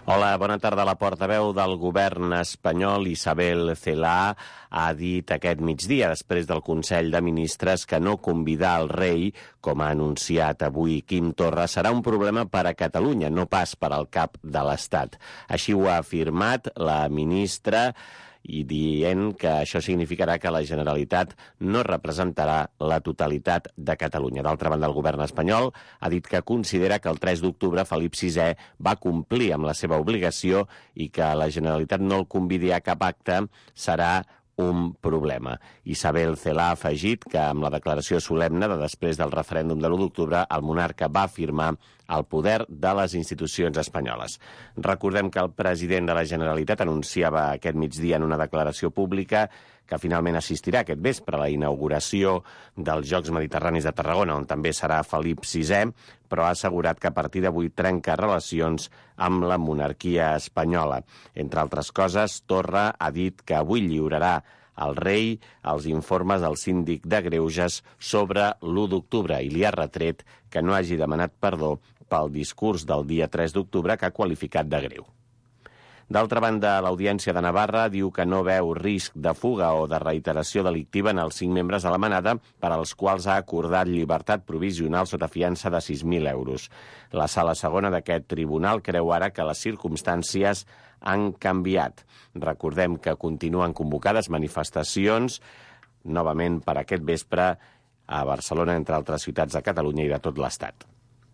Hola, bona tarda. La portaveu del govern espanyol, Isabel Celaá, ha dit aquest migdia, després del Consell de Ministres, que no convidar el rei, com ha anunciat avui Quim Torra, serà un problema per a Catalunya, no pas per al cap de l'Estat. Així ho ha afirmat la ministra, i dient que això significarà que la Generalitat no representarà la totalitat de Catalunya. D'altra banda, el govern espanyol ha dit que considera que el 3 d'octubre Felip VI va complir amb la seva obligació i que la Generalitat no el convidi a cap acte serà un problema. Isabel Celaá ha afegit que amb la declaració solemne de després del referèndum de l'1 d'octubre el monarca va afirmar el poder de les institucions espanyoles. Recordem que el president de la Generalitat anunciava aquest migdia en una declaració pública que finalment assistirà aquest vespre a la inauguració dels Jocs Mediterranis de Tarragona, on també serà Felip VI, però ha assegurat que a partir d'avui trenca relacions amb la monarquia espanyola. Entre altres coses, Torra ha dit que avui lliurarà al rei els informes del síndic de Greuges sobre l'1 d'octubre i li ha retret que no hagi demanat perdó pel discurs del dia 3 d'octubre que ha qualificat de greu. D'altra banda, l'Audiència de Navarra diu que no veu risc de fuga o de reiteració delictiva en els 5 membres de la manada per als quals ha acordat llibertat provisional sota fiança de 6.000 euros. La sala segona d'aquest tribunal creu ara que les circumstàncies han canviat. Recordem que continuen convocades manifestacions novament per aquest vespre a Barcelona, entre altres ciutats de Catalunya i de tot l'Estat.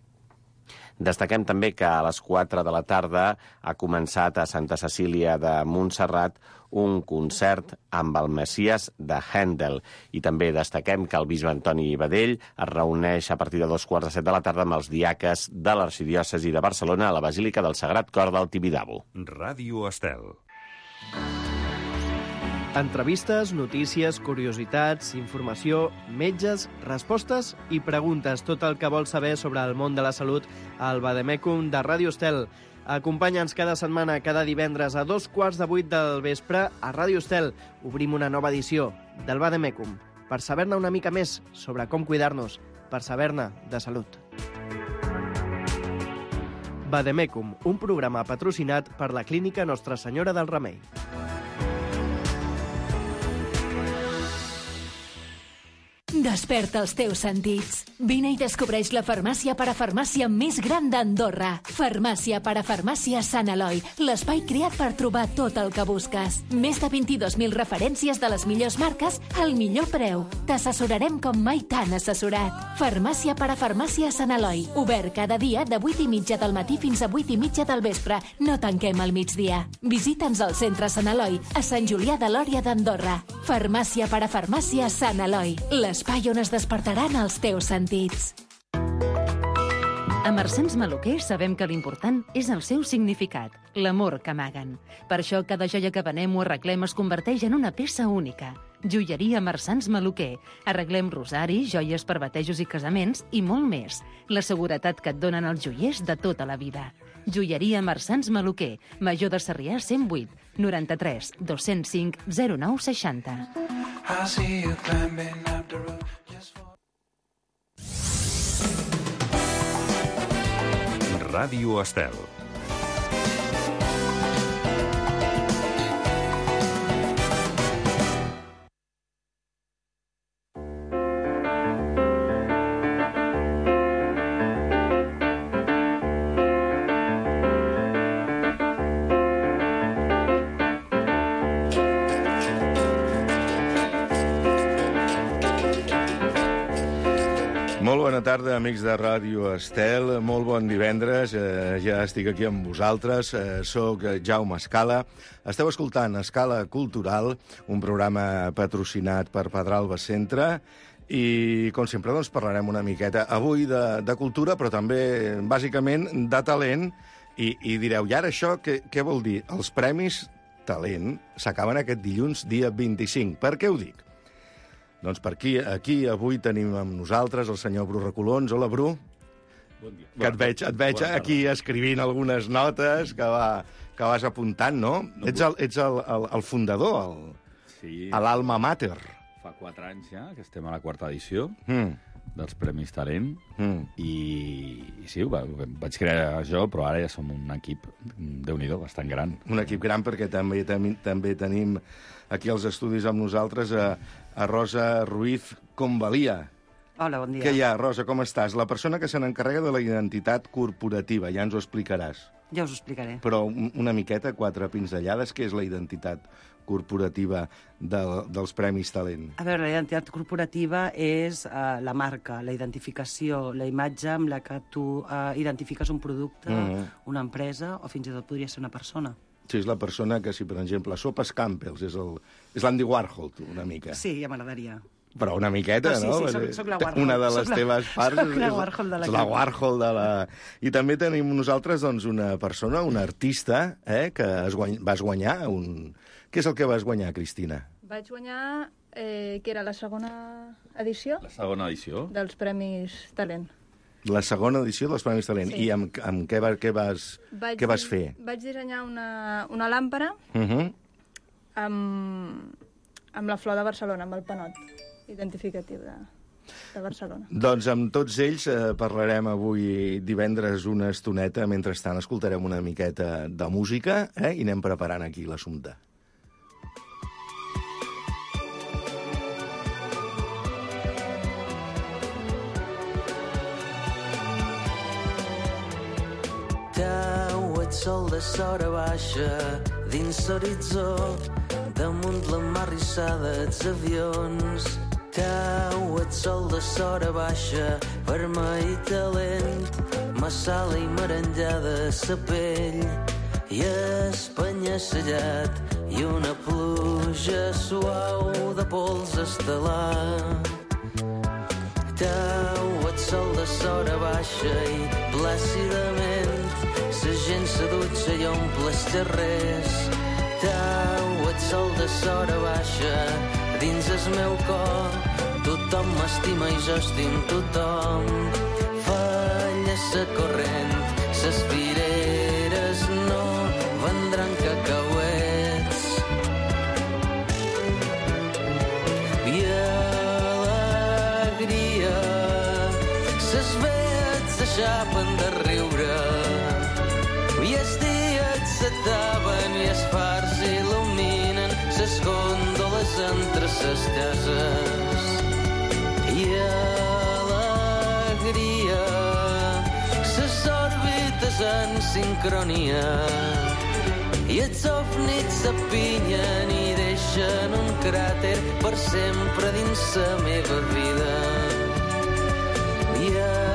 Destaquem també que a les 4 de la tarda ha començat a Santa Cecília de Montserrat un concert amb el Messies de Händel. I també destaquem que el bisbe Antoni Badell es reuneix a partir de 2:15 de la tarda amb els diaques de l'arxidiòcesi de Barcelona a la Basílica del Sagrat Cor del Tibidabo. Ràdio Estel. Entrevistes, notícies, curiositats, informació, metges, respostes i preguntes. Tot el que vols saber sobre el món de la salut al Vademecum de Ràdio Estel. Acompanya'ns cada setmana, cada divendres a 7:15 del vespre a Ràdio Estel. Obrim una nova edició del Vademecum per saber-ne una mica més sobre com cuidar-nos, per saber-ne de salut. Vademecum, un programa patrocinat per la Clínica Nostra Senyora del Remei. Desperta els teus sentits. Vine i descobreix la farmàcia parafarmàcia més gran d'Andorra. Farmàcia parafarmàcia Sant Eloi, l'espai creat per trobar tot el que busques. Més de 22.000 referències de les millors marques al millor preu. T'assessorarem com mai t'han assessorat. Farmàcia parafarmàcia Sant Eloi, obert cada dia de 8:30 del matí fins a 8:30 del vespre. No tanquem al migdia. Visita'ns al centre Sant Eloi, a Sant Julià de Lòria d'Andorra. Farmàcia parafarmàcia Sant Eloi, l'espai on es despertaran els teus sentits. A Marsans Maluquer sabem que l'important és el seu significat, l'amor que amaguen. Per això cada joia que venem o arreglem es converteix en una peça única. Joieria Marsans Maluquer. Arreglem rosaris, joies per batejos i casaments i molt més. La seguretat que et donen els joiers de tota la vida. Joieria Marsans Maluquer, Major de Sarrià 108, 93 205 09 60. Ràdio Estel. Molt bona tarda, amics de Ràdio Estel. Molt bon divendres. Ja estic aquí amb vosaltres. Soc Jaume Escala. Esteu escoltant Escala Cultural, un programa patrocinat per Pedralbes Centre. I, com sempre, doncs, parlarem una miqueta avui de cultura, però també, bàsicament, de talent. I direu, i ara això què vol dir? Els Premis Talent s'acaben aquest dilluns, dia 25. Per què ho dic? Doncs per aquí avui tenim amb nosaltres el senyor Bru Recolons. Hola, Bru. Bon dia. Que et veig aquí escrivint algunes notes que vas apuntant, no? Ets el fundador, Sí. a l'Alma Mater. Fa 4 anys ja, que estem a la 4ª edició. dels Premis Talent, i sí, ho vaig crear jo, però ara ja som un equip, Déu-n'hi-do, bastant gran. Un equip gran perquè també tenim aquí als estudis amb nosaltres a Rosa Ruiz Convalia. Hola, bon dia. Què hi ha, Rosa, com estàs? La persona que se n'encarrega de la identitat corporativa, ja ens ho explicaràs. Ja us ho explicaré. Però una miqueta, 4 pinzellades, què és la identitat corporativa dels Premis Talent? A veure, la identitat corporativa és la marca, la identificació, la imatge amb la que tu identifiques un producte, una empresa, o fins i tot podria ser una persona. Sí, és la persona que, si per exemple, Sopes Campbells és l'Andy Warhol, tu, una mica. Sí, ja m'agradaria. Però una miqueta, no? Sí, soc la Warhol. Una de les teves parts és la Warhol de la la Warhol de la... I també tenim nosaltres doncs, una persona, un artista, que vas guanyar un... Què és el que vas guanyar, Cristina? Vaig guanyar, que era la segona edició. La segona edició? Dels Premis Talent. La segona edició dels Premis Talent. Sí. I amb què vas fer? Vaig dissenyar una làmpara amb la flor de Barcelona, amb el panot identificatiu de Barcelona. Doncs amb tots ells parlarem avui divendres una estoneta. Mentrestant escoltarem una miqueta de música i anem preparant aquí l'assumpte. Sol de sora baixa dins l'horitzó, damunt la mar rissada els avions. Cau el sol de sora baixa, vermell i talent, massala i merenjada sa pell, i espanya sellat i una pluja suau de pols estel·lar. Cau el sol de sora baixa i plàcidament la gent se dutxa i omple els carrers. Cau el sol de sora baixa dins el meu cor. Tothom m'estima i jo estim tothom. Falla sa corrent, ses fireres no vendran cacauets. I alegria, ses vets s'aixapen de riure. I els dies s'ataven i els fars il·luminen ses gòndoles entre ses cases. I alegria, ses òrbites en sincronia. I els ovnis s'apinyen i deixen un cràter per sempre dins la meva vida. I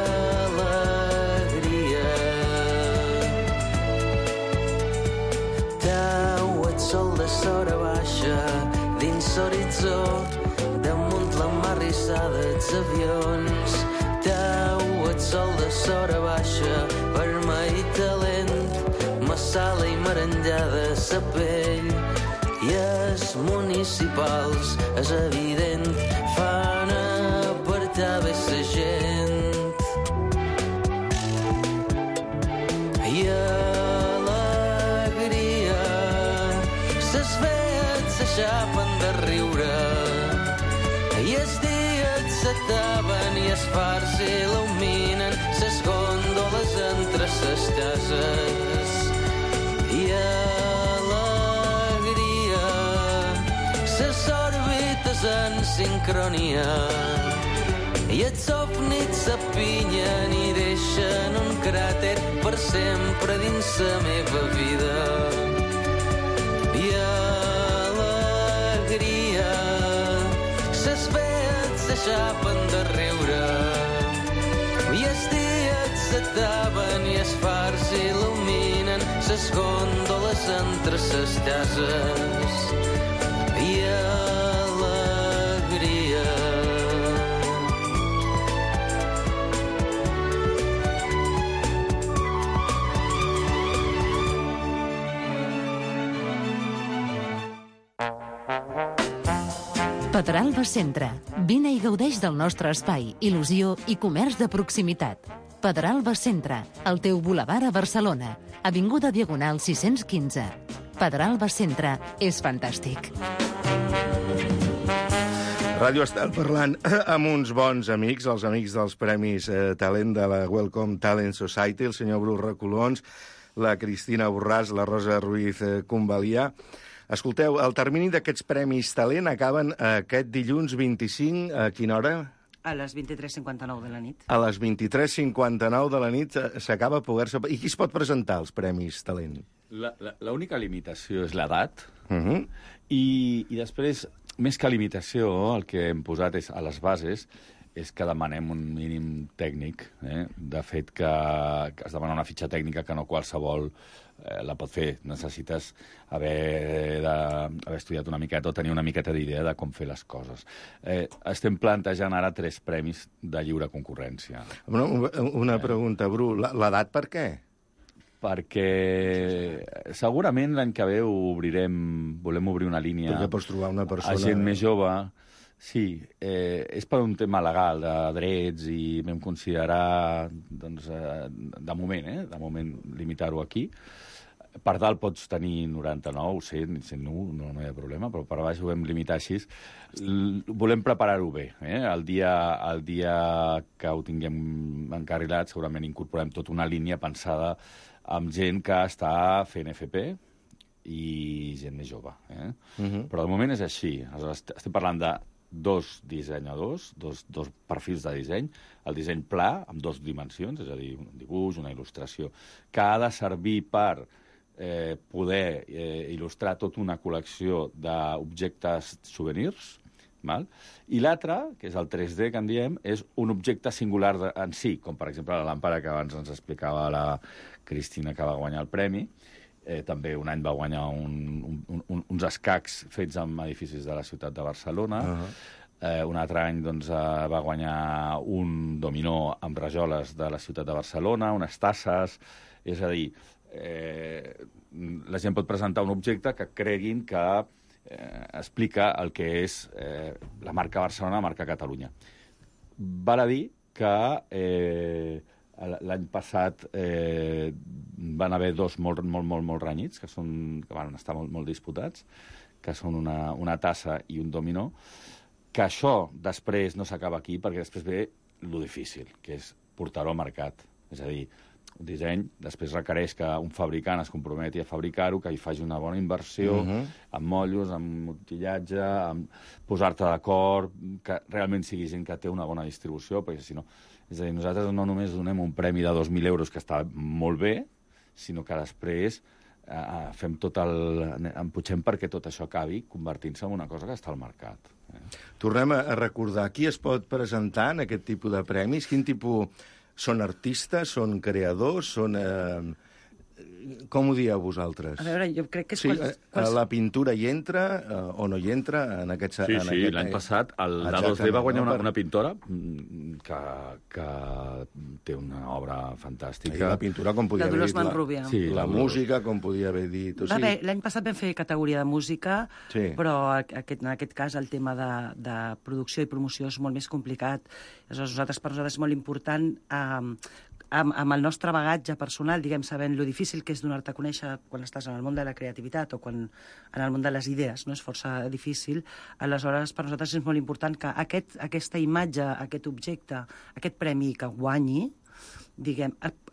sol de sora baixa dins l'horitzó, damunt la mar rissada els avions. Cau el sol de sora baixa, vermell i talent, massala i merenjada sa pell, i els municipals, és evident, fan apartar bé sa gent. S'aixapen de riure i els dies s'ataven i els fars il·luminen ses gòndoles entre ses cases. I alegria, ses òrbites en sincronia. I els ovnis s'apinyen i deixen un cràter per sempre dins la meva vida. I alegria, ses vets s'aixapen de riure i els dies s'ataven i els fars il·luminen ses gòndoles entre ses cases. I alegria. Pedralba Centre. Vine i gaudeix del nostre espai, il·lusió i comerç de proximitat. Pedralba Centre, el teu bulevard a Barcelona. Avinguda Diagonal 615. Pedralba Centre és fantàstic. Ràdio Estel parlant amb uns bons amics, els amics dels Premis Talent de la Welcome Talent Society, el senyor Bru Recolons, la Cristina Borràs, la Rosa Ruiz Convalià. Escolteu, el termini d'aquests Premis Talent acaben aquest dilluns 25, a quina hora? A les 23:59 de la nit. A les 23:59 de la nit s'acaba poder-se... I qui es pot presentar als Premis Talent? L'única limitació és l'edat, i després, més que limitació, el que hem posat és a les bases és que demanem un mínim tècnic. De fet, que es demana una fitxa tècnica que no qualsevol la pot fer. Necessites haver estudiat una miqueta o tenir una miqueta d'idea de com fer les coses. Estem plantejant ara 3 premis de lliure concurrència. Una pregunta, Bru. L'edat per què? Perquè segurament l'any que ve volem obrir una línia... Perquè pots trobar una persona... A gent més jove. Sí, és per un tema legal de drets i vam considerar, doncs, de moment limitar-ho aquí. Per dalt pots tenir 99, 101, no hi ha problema, però per baix ho vam limitar així. Volem preparar-ho bé. El dia que ho tinguem encarrilat segurament incorporem tota una línia pensada amb gent que està fent FP i gent més jove. Però de moment és així. Estem parlant de 2 dissenyadors, dos perfils de disseny, el disseny pla, amb 2 dimensions, és a dir, un dibuix, una il·lustració, que ha de servir per poder il·lustrar tota una col·lecció d'objectes souvenirs, i l'altre, que és el 3D que en diem, és un objecte singular en si, com per exemple la làmpara que abans ens explicava la Cristina, que va guanyar el premi. També un any va guanyar uns escacs fets amb edificis de la ciutat de Barcelona. Un altre any va guanyar un dominó amb rajoles de la ciutat de Barcelona, unes tasses. És a dir, la gent pot presentar un objecte que creguin que explica el que és la marca Barcelona, la marca Catalunya. Val a dir que l'any passat van haver 2 molt renyits, que van estar molt disputats, que són una tassa i un dominó, que això després no s'acaba aquí, perquè després ve lo difícil, que és portar-ho al mercat. És a dir, un disseny després requereix que un fabricant es comprometi a fabricar-ho, que hi faci una bona inversió, amb motllos, amb motillatge, amb posar-te d'acord, que realment sigui gent que té una bona distribució, perquè si no... És a dir, nosaltres no només donem un premi de 2.000 euros, que està molt bé, sinó que després fem emputxem perquè tot això acabi convertint-se en una cosa que està al mercat. Tornem a recordar, qui es pot presentar en aquest tipus de premis? Quin tipus... Són artistes, són creadors, són... Com ho dieu vosaltres? A veure, jo crec que és... Sí, la pintura hi entra o no hi entra en aquest... Sí, l'any passat el A2D va guanyar una pintora que té una obra fantàstica. I la pintura, com podia haver dit... Sí, la música, com podia haver dit... L'any passat vam fer categoria de música, però en aquest cas el tema de producció i promoció és molt més complicat. Per nosaltres és molt important... amb el nostre bagatge personal, diguem, sabent lo difícil que és donar-te a conèixer quan estàs en el món de la creativitat o quan en el món de les idees, no és força difícil. Aleshores, per nosaltres és molt important que aquesta imatge, aquest objecte, aquest premi que guanyi, diguem,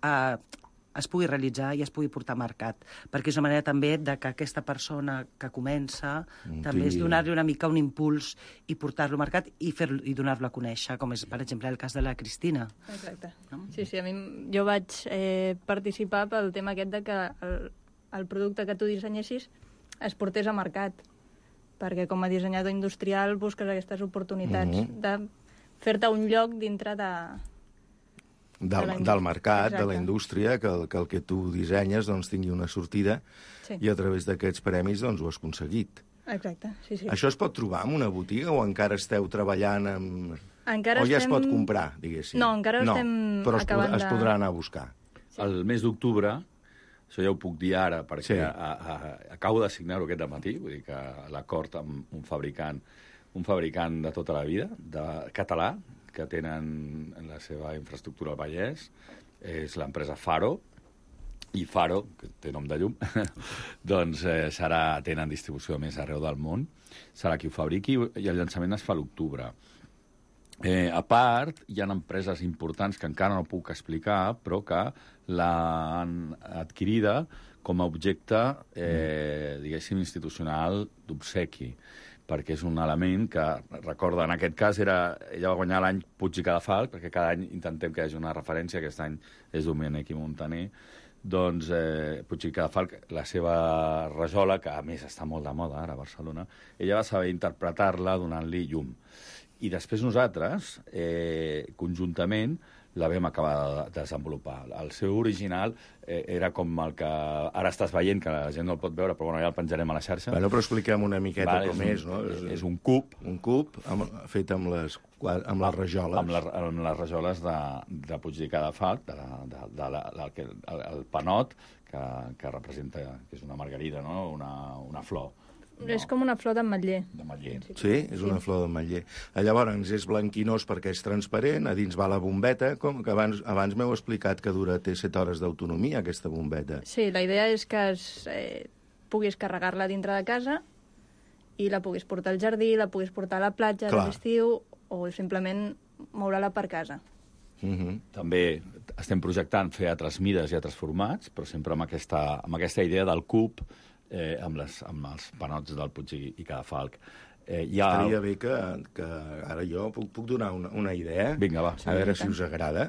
es pugui realitzar i es pugui portar a mercat. Perquè és una manera també de que aquesta persona que comença també és donar-li una mica un impuls i portar-lo a mercat i donar-lo a conèixer, com és, per exemple, el cas de la Cristina. Exacte. Sí, jo vaig participar pel tema aquest de que el producte que tu dissenyessis es portés a mercat. Perquè com a dissenyador industrial busques aquestes oportunitats de fer-te un lloc dintre del mercat, de la indústria, que el que tu dissenyes tingui una sortida i a través d'aquests premis ho has aconseguit. Exacte, sí. Això es pot trobar en una botiga o encara esteu treballant amb... O ja es pot comprar, diguéssim? No, encara estem acabant de... Però es podrà anar a buscar. El mes d'octubre, això ja ho puc dir ara, perquè acabo de signar-ho aquest matí, vull dir que l'acord amb un fabricant de tota la vida, català, que tenen en la seva infraestructura al Vallès, és l'empresa Faro, i Faro, que té nom de llum, doncs tenen distribució més arreu del món. Serà qui ho fabriqui i el llançament es fa a l'octubre. A part, hi ha empreses importants que encara no puc explicar, però que l'han adquirida com a objecte, diguéssim, institucional d'obsequi, perquè és un element que, recorda, en aquest cas ella va guanyar l'any Puig i Cadafalch, perquè cada any intentem que hi hagi una referència, aquest any és Domènech i Montaner, doncs Puig i Cadafalch, la seva rajola, que a més està molt de moda ara a Barcelona, ella va saber interpretar-la donant-li llum. I després nosaltres, conjuntament, la vam acabar de desenvolupar. El seu original era com el que ara estàs veient, que la gent no el pot veure, però bueno, ja el penjarem a la xarxa. Bueno, però expliquem una miqueta com és, no? És un cub. Un cub fet amb les rajoles. Amb les rajoles de Puig i Cadafalch, el panot, que representa, que és una margarida, no? Una flor. No. És com una flor d'ametller. Sí, és una flor d'ametller. Llavors, és blanquinós perquè és transparent, a dins va la bombeta, com que abans m'heu explicat que té 7 hores d'autonomia, aquesta bombeta. Sí, la idea és que puguis carregar-la dintre de casa i la puguis portar al jardí, la puguis portar a la platja a l'estiu o simplement moure-la per casa. També estem projectant fer altres mides i altres formats, però sempre amb aquesta idea del cub, amb els panots del Puig i Cadafalch. Estaria bé que ara jo puc donar una idea. Vinga, va. A veure si us agrada.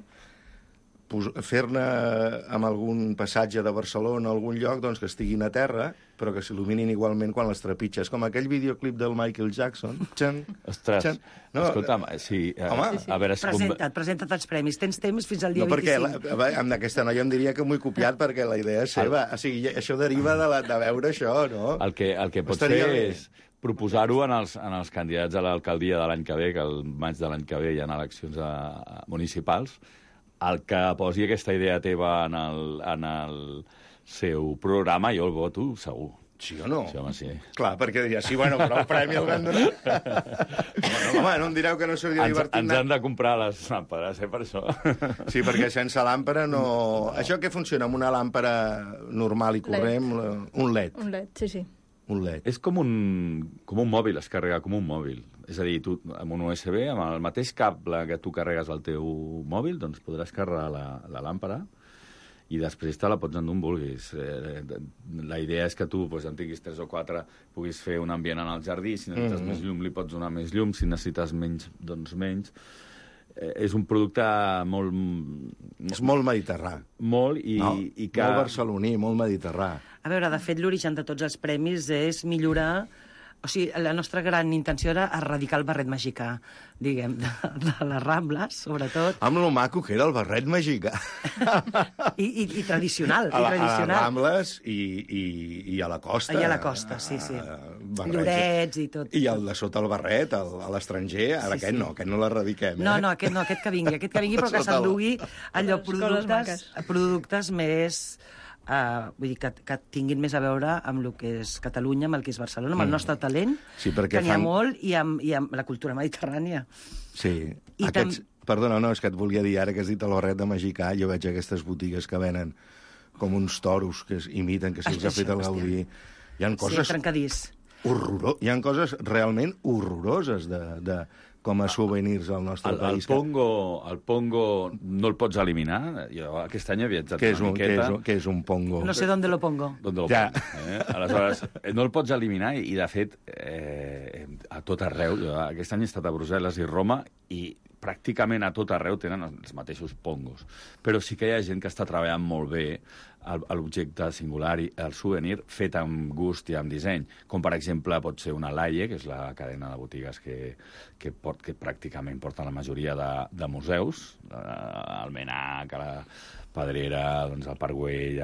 Fer-ne amb algun passatge de Barcelona, algun lloc, doncs que estiguin a terra, però que s'il·luminin igualment quan les trepitges. Com aquell videoclip del Michael Jackson. Ostres, escolta'm, sí. Home, a veure, presenta't els premis. Tens temps fins al dia 25. Perquè amb aquesta noia em diria que m'ho he copiat perquè la idea és seva. O sigui, això deriva de veure això, no? El que pots fer és proposar-ho en els candidats a l'alcaldia de l'any que ve, que el maig de l'any que ve hi ha eleccions municipals. El que posi aquesta idea teva en el seu programa, jo el voto, segur. Sí o no? Sí, home, sí. Clar, perquè diria, sí, bueno, però el premi el van donar. Home, no em direu que no s'hauria divertit. Ens han de comprar les làmpades, per això. Sí, perquè sense làmpara no... Això què funciona? Amb una làmpara normal i corrent? Un LED. Un LED, sí. Un LED. És com un mòbil, es carrega com un mòbil. És a dir, tu amb un USB, amb el mateix cable que tu carregues al teu mòbil, doncs podràs carregar la làmpara i després te la pots endur on vulguis. La idea és que tu en tinguis 3 o 4, puguis fer un ambient en el jardí, si necessites més llum li pots donar més llum, si necessites menys, doncs menys. És un producte molt... És molt mediterrà. Molt, molt barceloní, molt mediterrà. A veure, de fet, l'origen de tots els premis és millorar... O sigui, la nostra gran intenció era erradicar el barret mexicà, diguem, de les Rambles, sobretot. Amb lo maco que era el barret mexicà. I tradicional. A les Rambles i a la costa. I a la costa, sí. Llorets i tot. I el de sota el barret, a l'estranger, ara aquest no l'erradiquem. No, aquest que vingui, però que s'endugui allò productes més... vull dir, que tinguin més a veure amb el que és Catalunya, amb el que és Barcelona, amb el nostre talent, que n'hi ha molt, i amb la cultura mediterrània. Sí. Perdona, no, és que et volia dir, ara que has dit el barret de mexicà, jo veig aquestes botigues que venen com uns toros que imiten, que se'ls ha fet el Gaudí. Hi ha coses... Sí, trencadís. Hi ha coses realment horroroses com a souvenirs al nostre país. El pongo no el pots eliminar. Jo aquest any he viatjat una miqueta. Què és un pongo? No sé ¿dónde lo pongo? Aleshores, no el pots eliminar i, de fet, a tot arreu. Aquest any he estat a Brussel·les i Roma i pràcticament a tot arreu tenen els mateixos pongos. Però sí que hi ha gent que està treballant molt bé l'objecte singular, el souvenir, fet amb gust i amb disseny. Com, per exemple, pot ser una Laie, que és la cadena de botigues que pràcticament porta la majoria de museus, el Menac, a la Pedrera, doncs, al Parc Güell,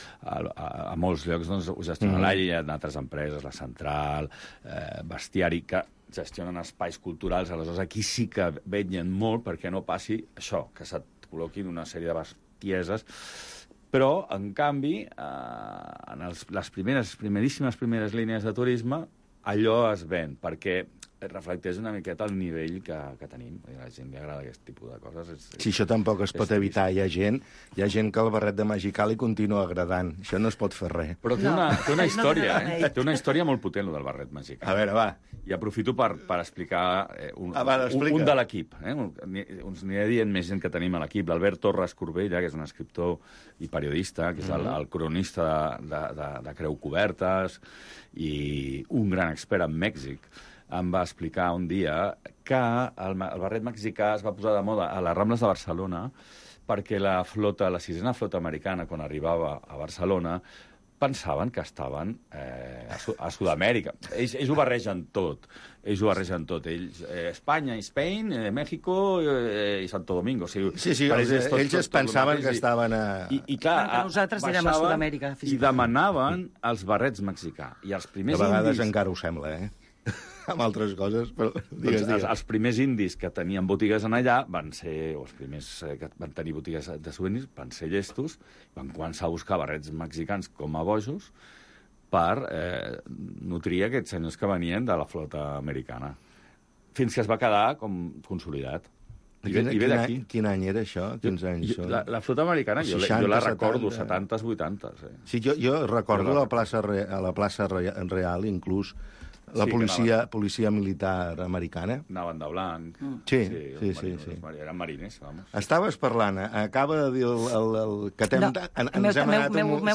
a molts llocs doncs, ho gestiona Laie, hi ha altres empreses, la Central, Bestiari, que gestionen espais culturals, aleshores aquí sí que vetllen molt perquè no passi això, que se't col·loquin una sèrie de bestieses. Però, en canvi, en les primeríssimes línies de turisme, allò es ven, perquè reflecteix una miqueta el nivell que tenim. A la gent li agrada aquest tipus de coses. Si això tampoc es pot evitar. Hi ha gent que el barret de Magicà li continua agradant. Això no es pot fer res. Però té una història, Té una història molt potent, el del barret Magicà. A veure, va. I aprofito per explicar un de l'equip. Us aniré dient més gent que tenim a l'equip. L'Albert Torres Corbella, que és un escriptor i periodista, que és el cronista de Creu Cobertes i un gran expert en Mèxic, em va explicar un dia que el barret mexicà es va posar de moda a les Rambles de Barcelona perquè la sisena flota americana, quan arribava a Barcelona, pensaven que estaven a Sud-amèrica. Ells ho barregen tot. Espanya, Spain, México i Santo Domingo. Sí, ells es pensaven que estaven a... I clar, nosaltres érem a Sud-amèrica. I demanaven els barrets mexicà. I els primers a vegades indis... encara ho sembla, amb altres coses, però digues. Els primers indis que tenien botigues en allà van ser, o els primers que van tenir botigues de souvenirs, van ser llestos, van començar a buscar barrets mexicans com a bojos per nutrir aquests senyors que venien de la flota americana. Fins que es va quedar com consolidat. Quin any era això? Quins anys són? La flota americana, 60, jo la recordo, 70s, 80s. Sí, jo recordo a la plaça Real, inclús, la policia militar americana. Anaven de blanc. Sí. Eren mariners, vamos. Estaves parlant, acaba de dir el que ens hem anat...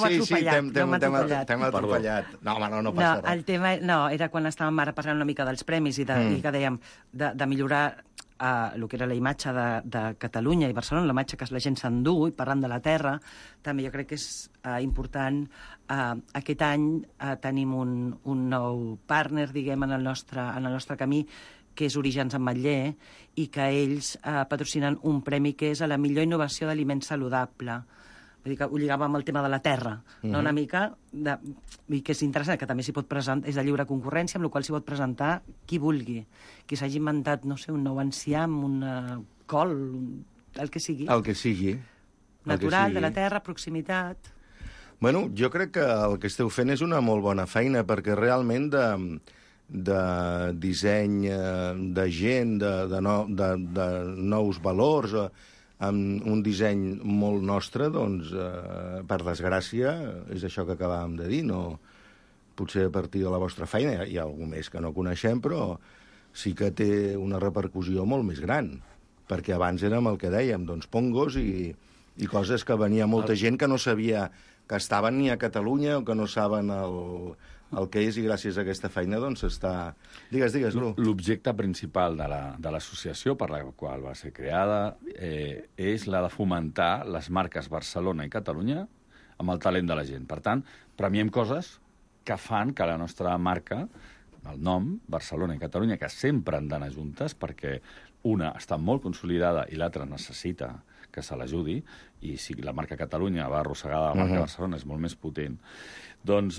T'hem atropellat. No, home, no passa res. El tema, era quan estàvem ara parlant una mica dels premis i que dèiem de millorar el que era la imatge de Catalunya i Barcelona, la imatge que la gent s'endú, i parlant de la terra, també jo crec que és important. Aquest any tenim un nou partner, diguem, en el nostre camí, que és Orígens Ametller, i que ells patrocinen un premi que és a la millor innovació d'aliment saludable. Vull dir que ho lligava amb el tema de la terra, no? Una mica, i que és interessant, que també s'hi pot presentar, és de lliure concurrència, amb la qual s'hi pot presentar qui vulgui. Qui s'hagi inventat, no sé, un nou enciam, una col, el que sigui. El que sigui. Natural, de la terra, proximitat. Bueno, jo crec que el que esteu fent és una molt bona feina, perquè realment de disseny de gent, de nous valors, amb un disseny molt nostre, doncs, per desgràcia, és això que acabàvem de dir, no? Potser a partir de la vostra feina hi ha algú més que no coneixem, però sí que té una repercussió molt més gran, perquè abans érem el que dèiem, doncs, pongos i coses que venia molta gent que no sabia que estaven ni a Catalunya o que no saben el que és, i gràcies a aquesta feina doncs està... Digues, Bru. L'objecte principal de l'associació per la qual va ser creada és la de fomentar les marques Barcelona i Catalunya amb el talent de la gent. Per tant, premiem coses que fan que la nostra marca, el nom, Barcelona i Catalunya, que sempre han d'anar juntes perquè una està molt consolidada i l'altra necessita que se l'ajudi, i si la marca Catalunya va arrossegada a la marca Barcelona és molt més potent. Doncs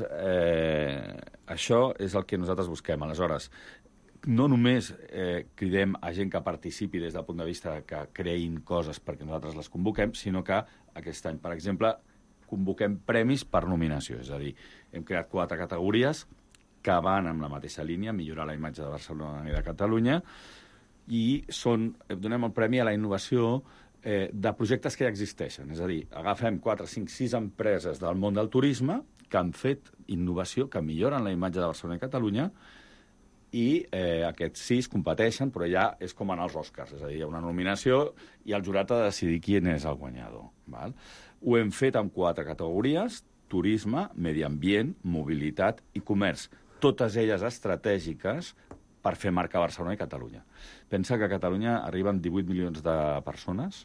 això és el que nosaltres busquem. Aleshores, no només cridem a gent que participi des del punt de vista que creïn coses perquè nosaltres les convoquem, sinó que aquest any, per exemple, convoquem premis per nominació. És a dir, hem creat 4 categories que van amb la mateixa línia, millorar la imatge de Barcelona i de Catalunya, i donem el premi a la innovació de projectes que ja existeixen. És a dir, agafem 4, 5, 6 empreses del món del turisme que han fet innovació, que milloren la imatge de Barcelona i Catalunya, i aquests 6 competeixen, però ja és com en els Oscars, és a dir, hi ha una nominació i el jurat ha de decidir qui és el guanyador. Val? Ho hem fet amb 4 categories: turisme, medi ambient, mobilitat i comerç, totes elles estratègiques per fer marca Barcelona i Catalunya. Pensa que a Catalunya arriben 18 milions de persones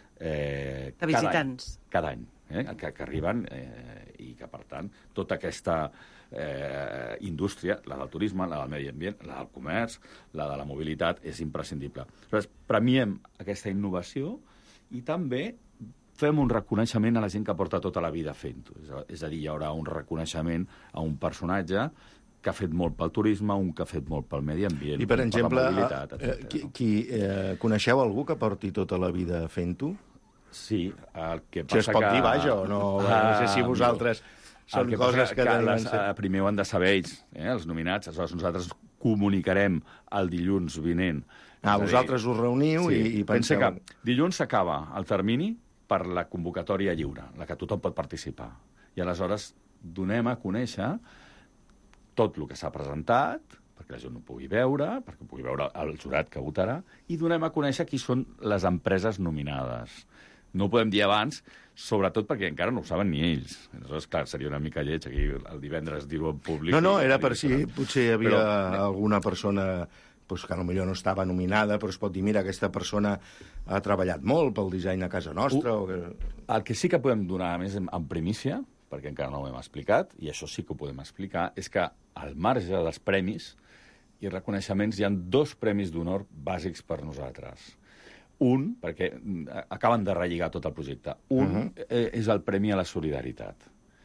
de visitants cada any, que arriben i que, per tant, tota aquesta indústria, la del turisme, la del medi ambient, la del comerç, la de la mobilitat, és imprescindible. Aleshores, premiem aquesta innovació i també fem un reconeixement a la gent que porta tota la vida fent-ho. És a dir, hi haurà un reconeixement a un personatge que ha fet molt pel turisme, un que ha fet molt pel medi ambient, i, per exemple, la mobilitat, etc. Coneixeu algú que porti tota la vida fent-ho? Sí, el que passa es pot dir, vaja, o no? No sé si vosaltres són coses que tenen... Primer ho han de saber ells, els nominats. Aleshores, nosaltres comunicarem el dilluns vinent. Vosaltres us reuniu i penseu... Pensa que dilluns s'acaba el termini per la convocatòria lliure, la que tothom pot participar. I aleshores donem a conèixer tot el que s'ha presentat, perquè la gent ho pugui veure, perquè ho pugui veure el jurat que votarà, i donem a conèixer qui són les empreses nominades. No ho podem dir abans, sobretot perquè encara no ho saben ni ells. Aleshores, clar, seria una mica lleig aquí el divendres dir-ho en públic. No, era per si potser hi havia alguna persona que potser no estava nominada, però es pot dir, mira, aquesta persona ha treballat molt pel disseny a casa nostra. El que sí que podem donar, a més, en primícia, perquè encara no ho hem explicat, i això sí que ho podem explicar, és que al marge dels premis i reconeixements hi ha 2 premis d'honor bàsics per nosaltres. Un, perquè acaben de relligar tot el projecte, és el Premi a la Solidaritat.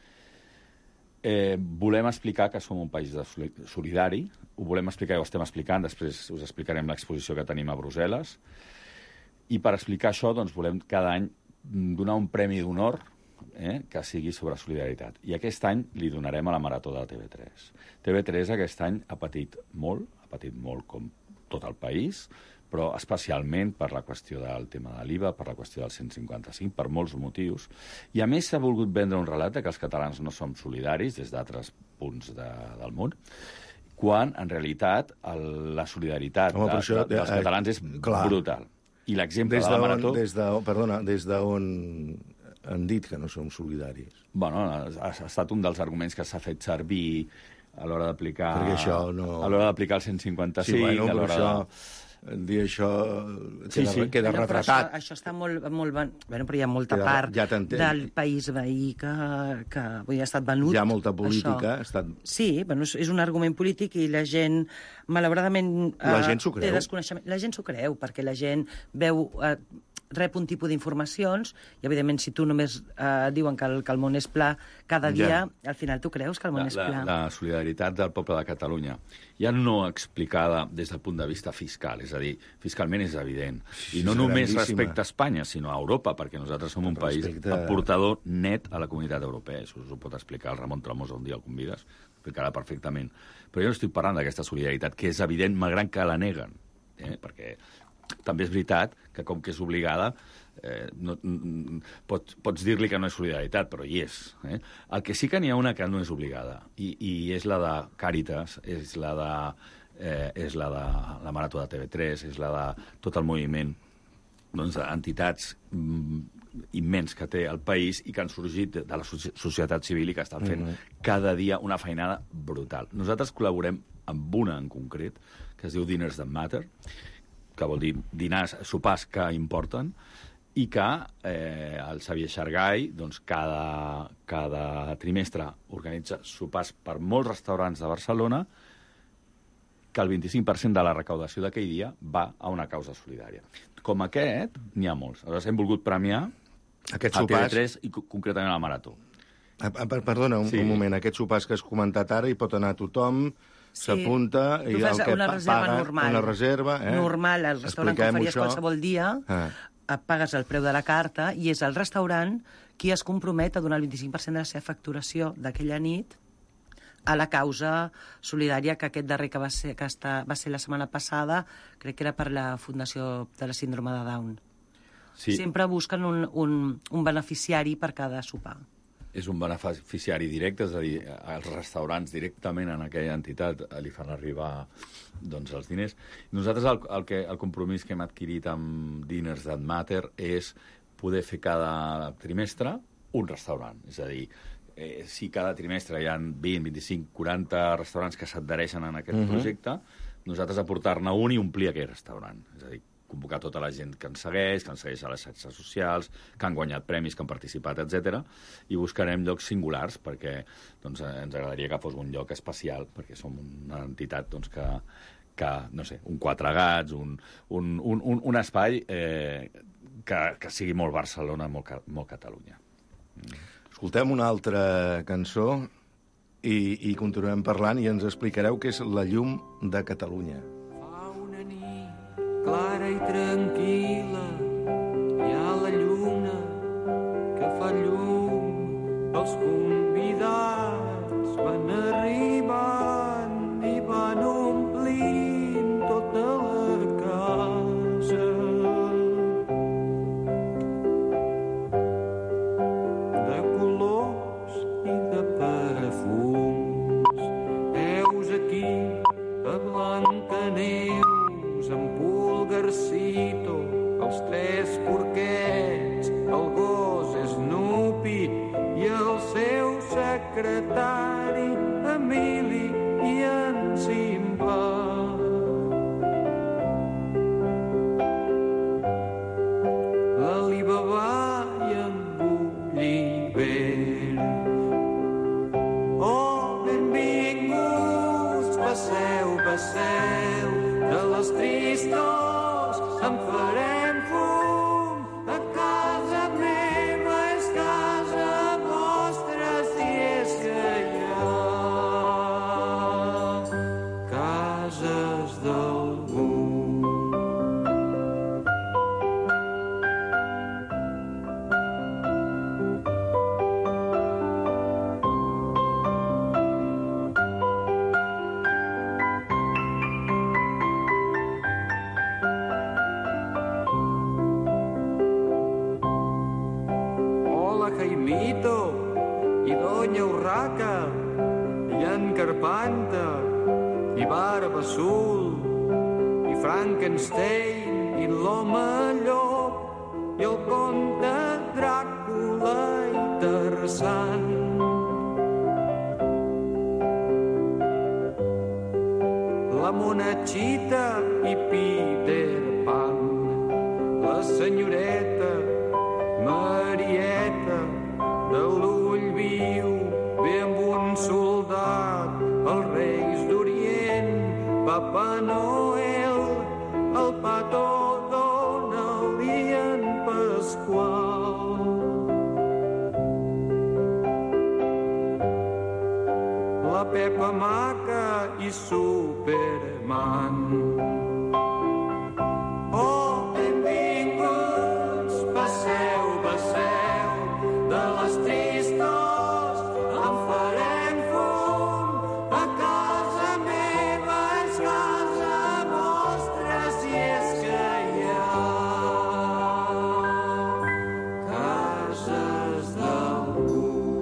Volem explicar que som un país solidari, ho volem explicar i ho estem explicant, després us explicarem l'exposició que tenim a Brussel·les, i per explicar això doncs, volem cada any donar un premi d'honor que sigui sobre solidaritat. I aquest any li donarem a la Marató de TV3. TV3 aquest any ha patit molt com tot el país, però especialment per la qüestió del tema de l'IVA, per la qüestió del 155, per molts motius. I a més s'ha volgut vendre un relat que els catalans no som solidaris des d'altres punts del món, quan en realitat la solidaritat dels catalans és brutal. I l'exemple de la Marató... Des d'on han dit que no som solidaris? Bueno, ha estat un dels arguments que s'ha fet servir a l'hora d'aplicar... Perquè això no... A l'hora d'aplicar el 155... Sí, bueno, però això... Dir això queda retratat. Això està molt... Bueno, però hi ha molta part del país veí que ha estat venut. Hi ha molta política. Sí, bueno, és un argument polític i la gent, malauradament... La gent s'ho creu. La gent s'ho creu, perquè la gent veu... rep un tipus d'informacions i, evidentment, si tu només diuen que el món és pla cada dia, al final tu creus que el món és pla. La solidaritat del poble de Catalunya, ja no explicada des del punt de vista fiscal, és a dir, fiscalment és evident. I no només respecte a Espanya, sinó a Europa, perquè nosaltres som un país aportador net a la comunitat europea. Això us ho pot explicar el Ramon Tremosa un dia, el convides, explicarà perfectament. Però jo no estic parlant d'aquesta solidaritat, que és evident, malgrat que la neguen, perquè també és veritat que, com que és obligada, pots dir-li que no és solidaritat, però hi és. El que sí que n'hi ha una que no és obligada, i és la de Càritas, és la de la Marató de TV3, és la de tot el moviment d'entitats immens que té el país i que han sorgit de la societat civil i que estan fent cada dia una feinada brutal. Nosaltres col·laborem amb una en concret, que es diu Diners That Matter, que vol dir dinars, sopars que importen, i que el Xavier Xargai, doncs, cada trimestre organitza sopars per molts restaurants de Barcelona, que el 25% de la recaudació d'aquell dia va a una causa solidària. Com aquest, n'hi ha molts. Aleshores, hem volgut premiar a TV3 i concretament a la Marató. Perdona, un moment. Aquests sopars que has comentat ara hi pot anar tothom... S'apunta i el que paga una reserva... Normal, al restaurant que faries qualsevol dia, pagues el preu de la carta i és el restaurant qui es compromet a donar el 25% de la seva facturació d'aquella nit a la causa solidària que aquest darrer que va ser la setmana passada, crec que era per la Fundació de la Síndrome de Down. Sí. Sempre busquen un beneficiari per cada sopar. És un beneficiari directe, és a dir, els restaurants directament en aquella entitat li fan arribar doncs, els diners. Nosaltres el compromís que hem adquirit amb Diners That Matter és poder fer cada trimestre un restaurant. És a dir, si cada trimestre hi ha 20, 25, 40 restaurants que s'adhereixen en aquest projecte, nosaltres aportar-ne un i omplir aquell restaurant. És a dir, convocar tota la gent que ens segueix a les xarxes socials, que han guanyat premis, que han participat, etc. I buscarem llocs singulars, perquè doncs, ens agradaria que fos un lloc especial, perquè som una entitat doncs, que no sé, un Quatre Gats, un espai que sigui molt Barcelona, molt Catalunya. Escoltem una altra cançó i continuem parlant i ens explicareu què és La llum de Catalunya. Clara i tranquil·la, hi ha la lluna que fa llum els convidats van arribant i van omplint tota la casa. De colors i de perfums. Heus aquí a Blancaneus, en Pulgarcito, els tres porquets, el gos Snoopy i el seu secretari Emili i en Simba. L'Alibaba i en Gulliver. Oh, benvinguts, passeu, passeu, de les tristors en farem fum. A casa meva és casa vostra, si és que hi ha cases d'algú. Hola, Jaimito, i Doña Urraca, i en Carpanta, i Barba Azul, i Frankenstein, i l'home llop, i el conte Dràcula i Tarzan. La Monachita i Peter Pan, la senyoreta Marieta de l'ull viu, ve amb un soldat, els reis d'Orient, Papa Noel, el Pato Donald i en Pasqual. La Pepa Maca i Superman. Oh, benvinguts, passeu, passeu, de les tristors en farem fum. A casa meva és casa vostra, si és que hi ha cases d'algú.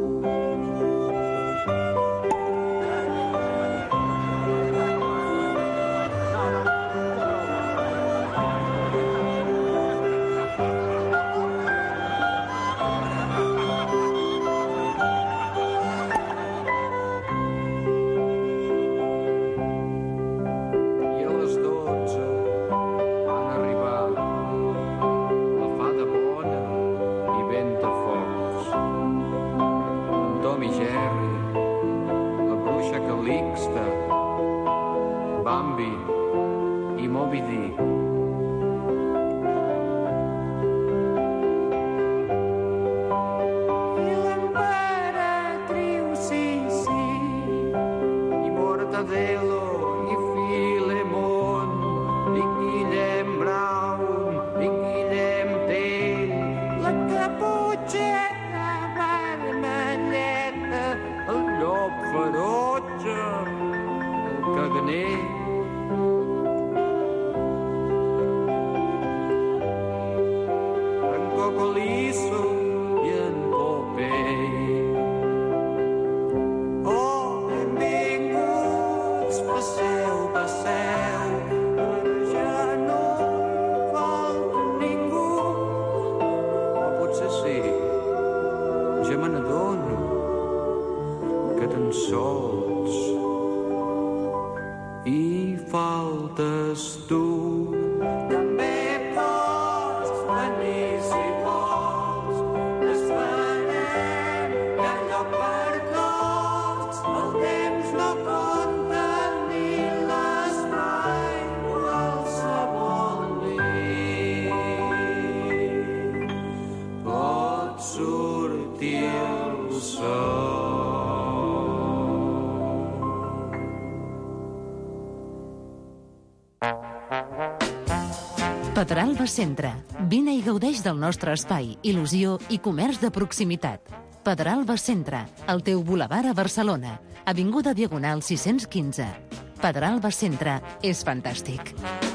I a les 12 van arribar la fada bona i Ventafocs, en Tom i Jerry, la bruixa Calixta, Bambi i Moby Dick. I l'emperatriu Sissi, i Mortadelo, i Filemon, i Guillem Brown, i Guillem Tell, la Caputxeta vermelleta, el llop ferotge, el caganer. En Cocolizo i en Popeye. Oh, benvinguts, passeu, passeu, ara ja no falta ningú. O potser sí, ja me n'adono que tan sols hi faltes tu. També pots venir si vols, esperem que hi ha lloc per tots. El temps no compta ni l'espai, qualsevol nit pot sortir el sol. Pedralba Centre. Vine i gaudeix del nostre espai, il·lusió i comerç de proximitat. Pedralba Centre, el teu bulevard a Barcelona. Avinguda Diagonal 615. Pedralba Centre és fantàstic.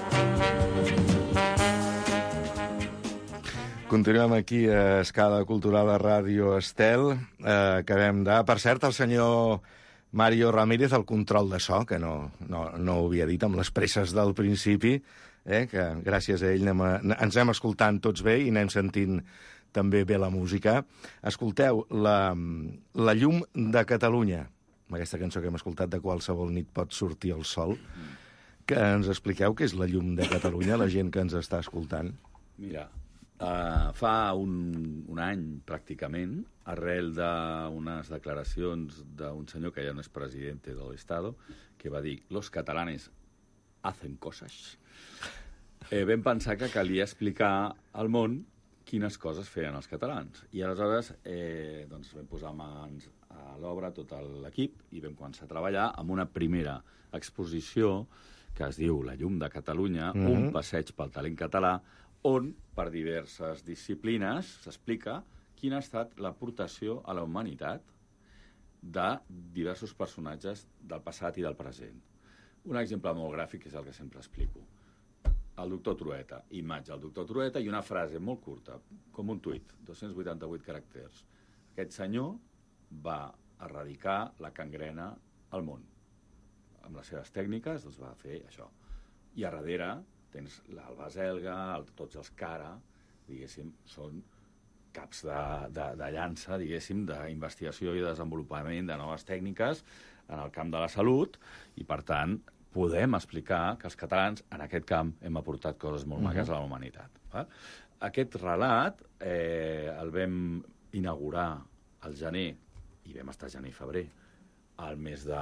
Continuem aquí a Escala Cultural a Ràdio Estel. Acabem de... Per cert, el senyor Mario Ramírez, el control de so, que no ho havia dit amb les presses del principi, que gràcies a ell ens anem escoltant tots bé i anem sentint també bé la música. Escolteu, la llum de Catalunya, amb aquesta cançó que hem escoltat, de qualsevol nit pot sortir el sol, que ens expliqueu què és la llum de Catalunya, la gent que ens està escoltant. Mira, fa un any, pràcticament, arrel d'unes declaracions d'un senyor que ja no és president del Estado, que va dir «Los catalanes hacen cosas», vam pensar que calia explicar al món quines coses feien els catalans. I aleshores vam posar mans a l'obra tot l'equip i vam començar a treballar amb una primera exposició que es diu La llum de Catalunya, un passeig pel talent català, on, per diverses disciplines, s'explica quina ha estat l'aportació a la humanitat de diversos personatges del passat i del present. Un exemple molt gràfic és el que sempre explico. El doctor Trueta, imatge del doctor Trueta i una frase molt curta, com un tuit, 288 caràcters. Aquest senyor va erradicar la gangrena al món. Amb les seves tècniques va fer això. I a darrere tens l'Alba Zelga, tots els Cara, diguéssim, són caps de llança, diguéssim, d'investigació i desenvolupament de noves tècniques en el camp de la salut, i, per tant, podem explicar que els catalans, en aquest camp, hem aportat coses molt maques a la humanitat. Aquest relat el vam inaugurar al gener, i vam estar gener i febrer, al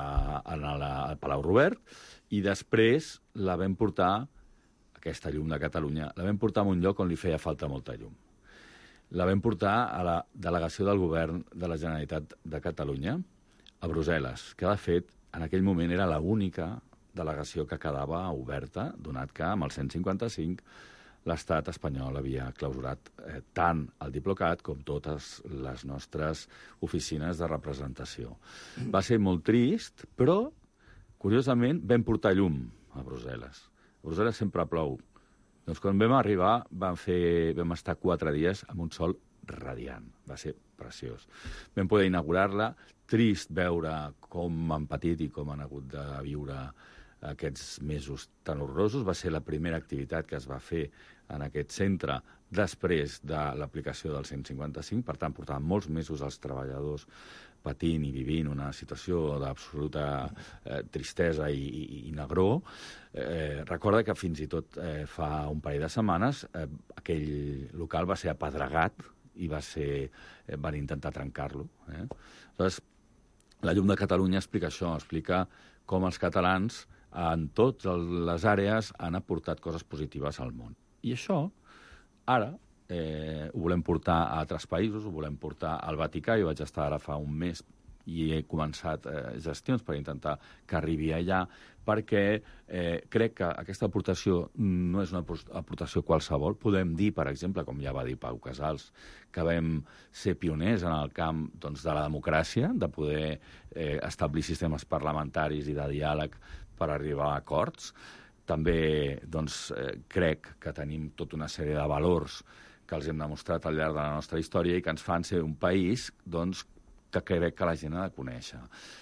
Palau Robert, i després la vam portar, aquesta llum de Catalunya, la vam portar a un lloc on li feia falta molta llum. La vam portar a la delegació del govern de la Generalitat de Catalunya, a Brussel·les, que, de fet, en aquell moment era l'única delegació que quedava oberta, donat que amb el 155 l'estat espanyol havia clausurat tant el Diplocat com totes les nostres oficines de representació. Va ser molt trist, però, curiosament, vam portar llum a Brussel·les. A Brussel·les sempre plou. Doncs quan vam arribar vam estar 4 dies amb un sol radiant. Va ser preciós. Vam poder inaugurar-la, trist veure com han patit i com han hagut de viure aquests mesos tan horrorosos. Va ser la primera activitat que es va fer en aquest centre després de l'aplicació del 155. Per tant, portaven molts mesos els treballadors patint i vivint una situació d'absoluta tristesa i negror. Recorda que fins i tot fa un parell de setmanes aquell local va ser apedregat i van intentar trencar-lo. Aleshores, la llum de Catalunya explica això, explica com els catalans en totes les àrees han aportat coses positives al món. I això, ara, ho volem portar a altres països, ho volem portar al Vaticà. Jo vaig estar ara fa un mes i he començat gestions per intentar que arribi allà, perquè crec que aquesta aportació no és una aportació qualsevol. Podem dir, per exemple, com ja va dir Pau Casals, que vam ser pioners en el camp de la democràcia, de poder establir sistemes parlamentaris i de diàleg per arribar a acords. També crec que tenim tota una sèrie de valors que els hem demostrat al llarg de la nostra història i que ens fan ser un país que crec que la gent ha de conèixer.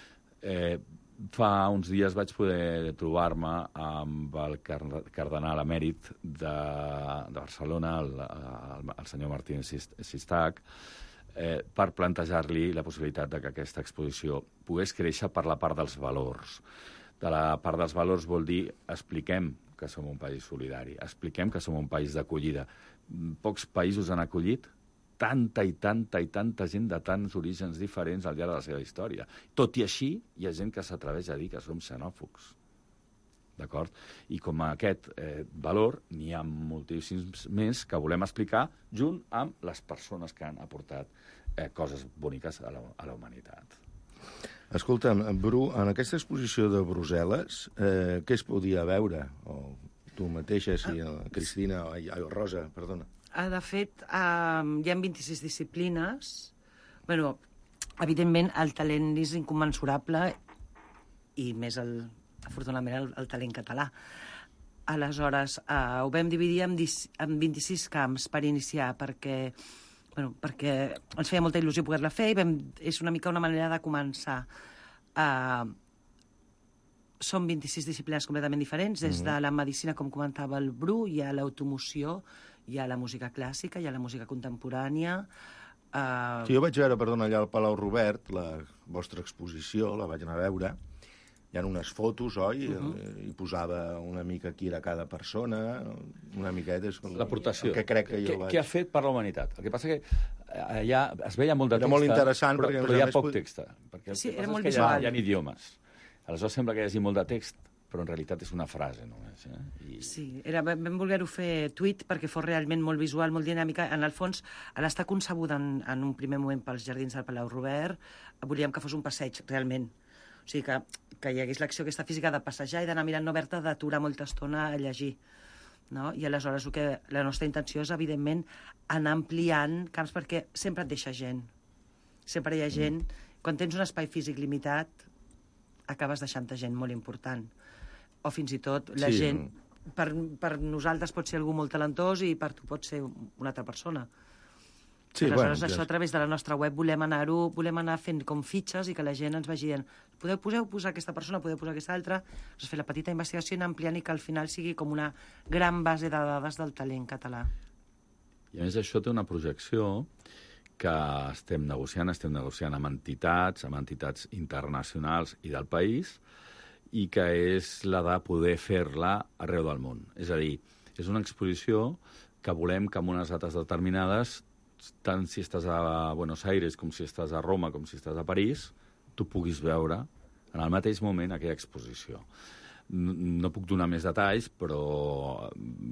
Fa uns dies vaig poder trobar-me amb el cardenal emèrit de Barcelona, el senyor Martín Sistach, per plantejar-li la possibilitat que aquesta exposició pogués créixer per la part dels valors. De la part dels valors vol dir expliquem que som un país solidari, expliquem que som un país d'acollida. Pocs països han acollit tanta i tanta gent de tants orígens diferents al llarg de la seva història. Tot i així, hi ha gent que s'atreveix a dir que som xenòfobs. D'acord? I com a aquest valor, n'hi ha moltíssims més que volem explicar junt amb les persones que han aportat coses boniques a la humanitat. Escolta'm, Bru, en aquesta exposició de Brussel·les, què es podia veure? O tu mateixa, Cristina, Rosa, perdona. De fet, hi ha 26 disciplines. Bueno, evidentment, el talent és incommensurable i més, afortunadament, el talent català. Aleshores, ho vam dividir en 26 camps per iniciar, perquè ens feia molta il·lusió poder-la fer i és una mica una manera de començar. Són 26 disciplines completament diferents, des de la medicina, com comentava el Bru, hi ha l'automoció, hi ha la música clàssica, hi ha la música contemporània. Sí, jo vaig veure, perdona, allà al Palau Robert, la vostra exposició, la vaig anar a veure. Hi ha unes fotos, oi? I posava una mica qui era cada persona, una miqueta... L'aportació. Que crec que jo vaig... Què ha fet per la humanitat? El que passa que allà es veia molt de text, molt interessant, però hi ha poc text. Sí, era molt visual. Hi ha idiomes. Aleshores sembla que hi hagi molt de text, però en realitat és una frase només. Sí, vam voler-ho fer tuit perquè fos realment molt visual, molt dinàmica. En el fons, a l'estar concebuda en un primer moment pels jardins del Palau Robert, volíem que fos un passeig, realment. O sigui, que hi hagués l'acció aquesta física de passejar i d'anar mirant oberta, d'aturar molta estona a llegir. No? I aleshores la nostra intenció és, evidentment, anar ampliant camps perquè sempre et deixa gent. Sempre hi ha gent. Quan tens un espai físic limitat, acabes deixant-te gent molt important. O fins i tot la gent, per nosaltres pot ser algú molt talentós i per tu pot ser una altra persona. Sí, aleshores, això a través de la nostra web volem anar fent com fitxes i que la gent ens vagi dient podeu posar aquesta persona, podeu posar aquesta altra, fer la petita investigació i anar ampliant i que al final sigui com una gran base de dades del talent català. I a més això té una projecció que estem negociant amb entitats internacionals i del país, i que és la de poder fer-la arreu del món. És a dir, és una exposició que volem que en unes dates determinades, tant si estàs a Buenos Aires com si estàs a Roma com si estàs a París, tu puguis veure en el mateix moment aquella exposició. No puc donar més detalls, però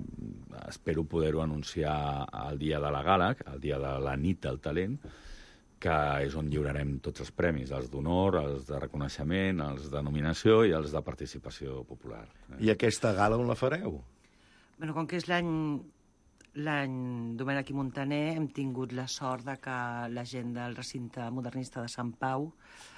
espero poder-ho anunciar el dia de la gala, el dia de la nit del talent, que és on lliurarem tots els premis, els d'honor, els de reconeixement, els de nominació i els de participació popular. I aquesta gala on la fareu? Bueno, com que és l'any Domènech i Montaner, hem tingut la sort de que la gent del recinte modernista de Sant Pau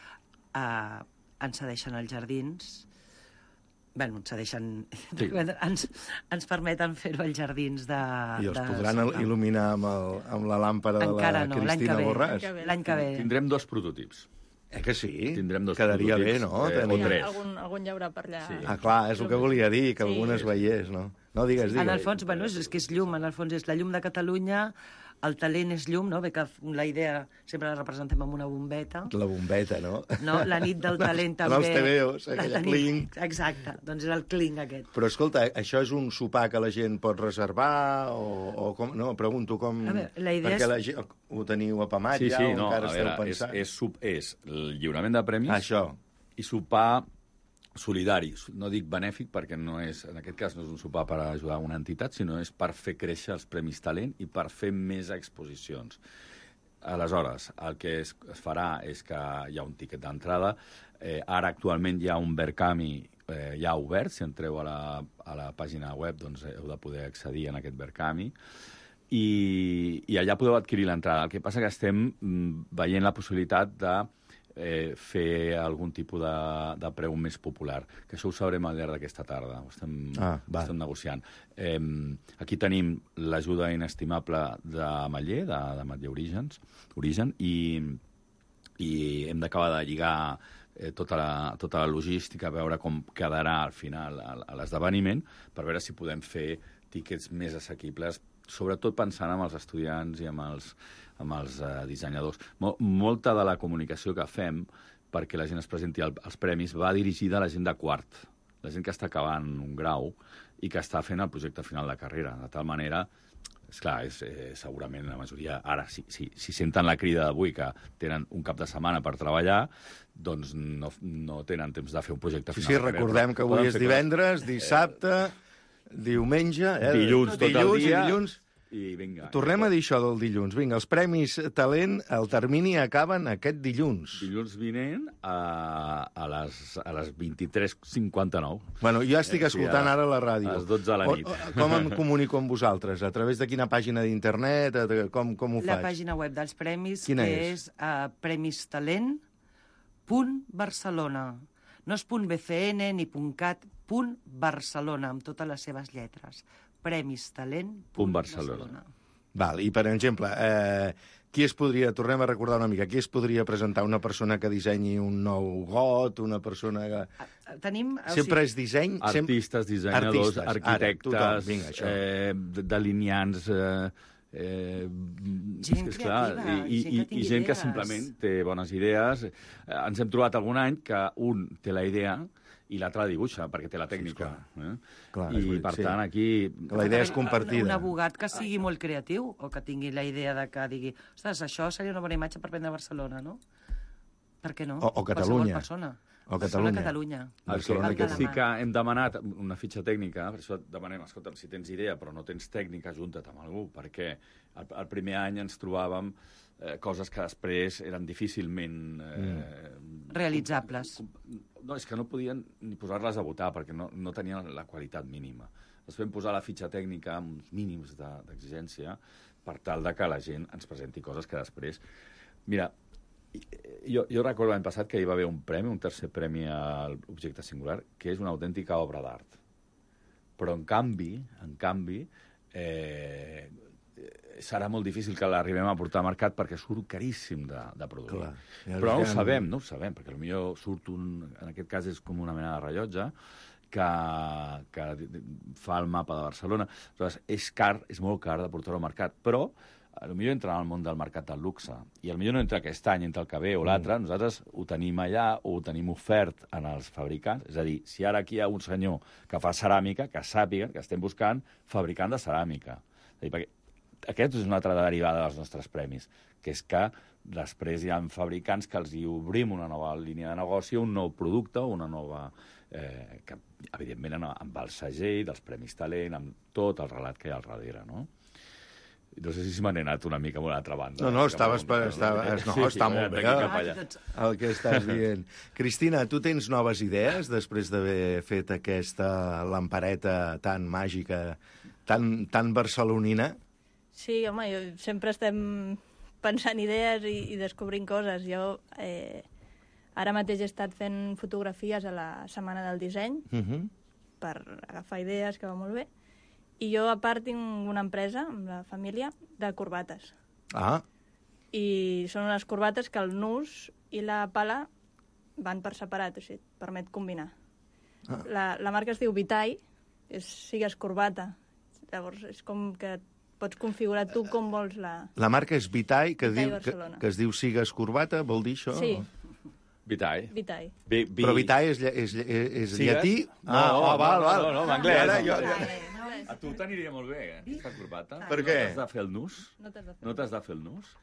ens cedeixen els jardins. Bueno, ens cedeixen... Sí. Ens permeten fer-ho als jardins de... I els podran il·luminar amb la làmpara de la Cristina Borràs? L'any que ve. Tindrem 2 prototips. Que sí? Tindrem 2 Quedaria prototips. Bé, no? O 3. Algun hi haurà per allà. Sí. Clar, és el que volia dir, que algun es veiés, no? No, digues. En el fons, bueno, és que és llum, en el fons és la llum de Catalunya, el talent és llum, no? Bé que la idea sempre la representem amb una bombeta. La bombeta, no? No, la nit del talent també. En els TVOs, aquella clink. Exacte, doncs és el clink aquest. Però escolta, això és un sopar que la gent pot reservar o com? No, pregunto com... A veure, la idea perquè la gent ho teniu apamat ja o encara esteu pensant? És el lliurament de premis. Això. I sopar solidari. No dic benèfic perquè en aquest cas no és un sopar per ajudar una entitat, sinó és per fer créixer els Premis Talent i per fer més exposicions. Aleshores, el que es farà és que hi ha un tiquet d'entrada. Ara actualment hi ha un Verkami ja obert. Si entreu a la pàgina web doncs heu de poder accedir en aquest Verkami. I allà podeu adquirir l'entrada. El que passa que estem veient la possibilitat de fer algun tipus de preu més popular, que això ho sabrem al llarg d'aquesta tarda, ho estem negociant. Aquí tenim l'ajuda inestimable de Matller, de Matller Origen, i hem d'acabar de lligar tota la logística, veure com quedarà al final a l'esdeveniment, per veure si podem fer tíquets més assequibles, sobretot pensant en els estudiants i amb els dissenyadors. Molta de la comunicació que fem perquè la gent es presenti als premis va dirigida a la gent de quart, la gent que està acabant un grau i que està fent el projecte final de carrera. De tal manera, esclar, segurament la majoria, ara, si senten la crida d'avui que tenen un cap de setmana per treballar, doncs no tenen temps de fer un projecte final de carrera. Sí, recordem que avui és divendres, dissabte, diumenge... Dilluns tot el dia... i vinga. Tornem a dir això del dilluns. Vinga, els Premis Talent, el termini acaben aquest dilluns. Dilluns vinent a les 23:59. Bueno, jo estic escoltant ara la ràdio. A les 12 de la nit. Com em comunico amb vosaltres? A través de quina pàgina d'internet? Com ho faig? La pàgina web dels premis, Quina que és premistalent.barcelona. No és .bcn ni .cat, .barcelona, amb totes les seves lletres. Premistalent.barcelona. Val, i per exemple, qui es podria, tornem a recordar una mica, qui es podria presentar? Una persona que dissenyi un nou got, una persona que... Tenim... Sempre és disseny? Artistes, dissenyadors, arquitectes, delineants... gent creativa, i gent que simplement té bones idees. Ens hem trobat algun any que un té la idea i l'altre la dibuixa, perquè té la tècnica. I, per tant, aquí... La idea és compartida. Un abogat que sigui molt creatiu o que tingui la idea de que digui ostres, això seria una bona imatge per vendre a Barcelona, no? Per què no? O Catalunya. O Catalunya. El que sí que hem demanat una fitxa tècnica, per això demanem, escolta'm, si tens idea però no tens tècnica, junta't amb algú, perquè el primer any ens trobàvem coses que després eren difícilment... realitzables. No, és que no podien ni posar-les a votar, perquè no tenien la qualitat mínima. Les vam posar la fitxa tècnica amb uns mínims d'exigència per tal de que la gent ens presenti coses que després... Mira, jo recordo l'any passat que hi va haver un premi, un tercer premi a l'objecte singular, que és una autèntica obra d'art. Però, en canvi, serà molt difícil que l'arribem a portar al mercat perquè surt caríssim de produir. Clar, però no ho sabem, perquè potser surt en aquest cas és com una mena de rellotge, que fa el mapa de Barcelona. Aleshores, és molt car de portar-ho al mercat, però potser entra en el món del mercat del luxe, i potser no entra aquest any, entra el que ve o l'altre, nosaltres ho tenim allà, o ho tenim ofert en els fabricants, és a dir, si ara aquí hi ha un senyor que fa ceràmica, que sàpiguen que estem buscant fabricant de ceràmica. És a dir, perquè aquest és una altra derivada dels nostres premis, que és que després hi ha fabricants que els hi obrim una nova línia de negoci, un nou producte, una nova... que, evidentment, amb el segell dels Premis Talent, amb tot el relat que hi ha al darrere, no? No sé si m'ha anat una mica a una altra banda. No, està molt bé el que estàs dient. Cristina, tu tens noves idees després d'haver fet aquesta lampareta tan màgica, tan barcelonina? Sí, home, sempre estem pensant idees i descobrint coses. Jo ara mateix he estat fent fotografies a la Setmana del Disseny per agafar idees, que va molt bé. I jo, a part, tinc una empresa, amb la família, de corbates. Ah. I són unes corbates que el nus i la pala van per separat, o sigui, permet combinar. La marca es diu Vitai, sigues corbata. Llavors, és com que pots configurar tu com vols la... La marca és Vitai, que es diu sigues corbata, vol dir això? Sí. Vitai. Però Vitai és llatí? Val. No, en anglès. A tu t'aniria molt bé, aquesta corbata. Per què? No t'has de fer el nus? No t'has de fer el nus?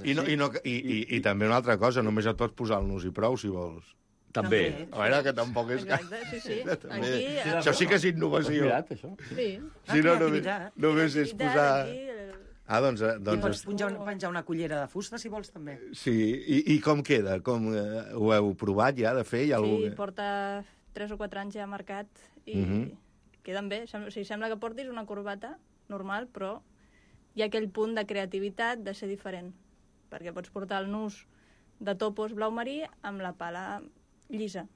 I també una altra cosa, només et pots posar el nus i prou, si vols. També. A veure, que tampoc és... Exacte, sí. Això sí que és innovació. Has mirat, això? Sí. Si no, només és posar... doncs... I pots penjar una cullera de fusta, si vols, també. Sí, i com queda? Com ho heu provat ja, de fer? Sí, porta 3 o 4 anys ja marcat i queden bé. O sigui, sembla que portis una corbata normal, però hi ha aquell punt de creativitat de ser diferent, perquè pots portar el nus de topos blau marí amb la pala llisa.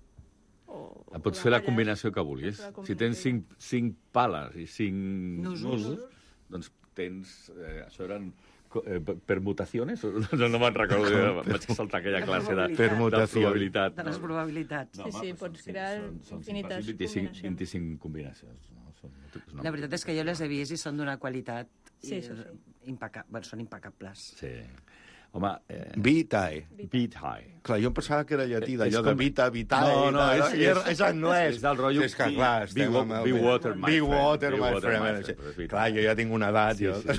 Pots fer la combinació que vulguis. Si tens 5 pales i 5 nusos, doncs tens... Això eren permutacions? No me'n recordo, vaig saltar aquella classe de probabilitat. De les probabilitats. Sí, pots crear infinites combinacions. 25 combinacions. La veritat és que jo les he vist i són d'una qualitat impecables. Són impecables. Sí. Home... Vitai. Clar, jo em pensava que era llatí, d'allò de vita, vitae... No, és anglès. És del rotllo... És que, clar, Be water, my friend. Clar, jo ja tinc una edat.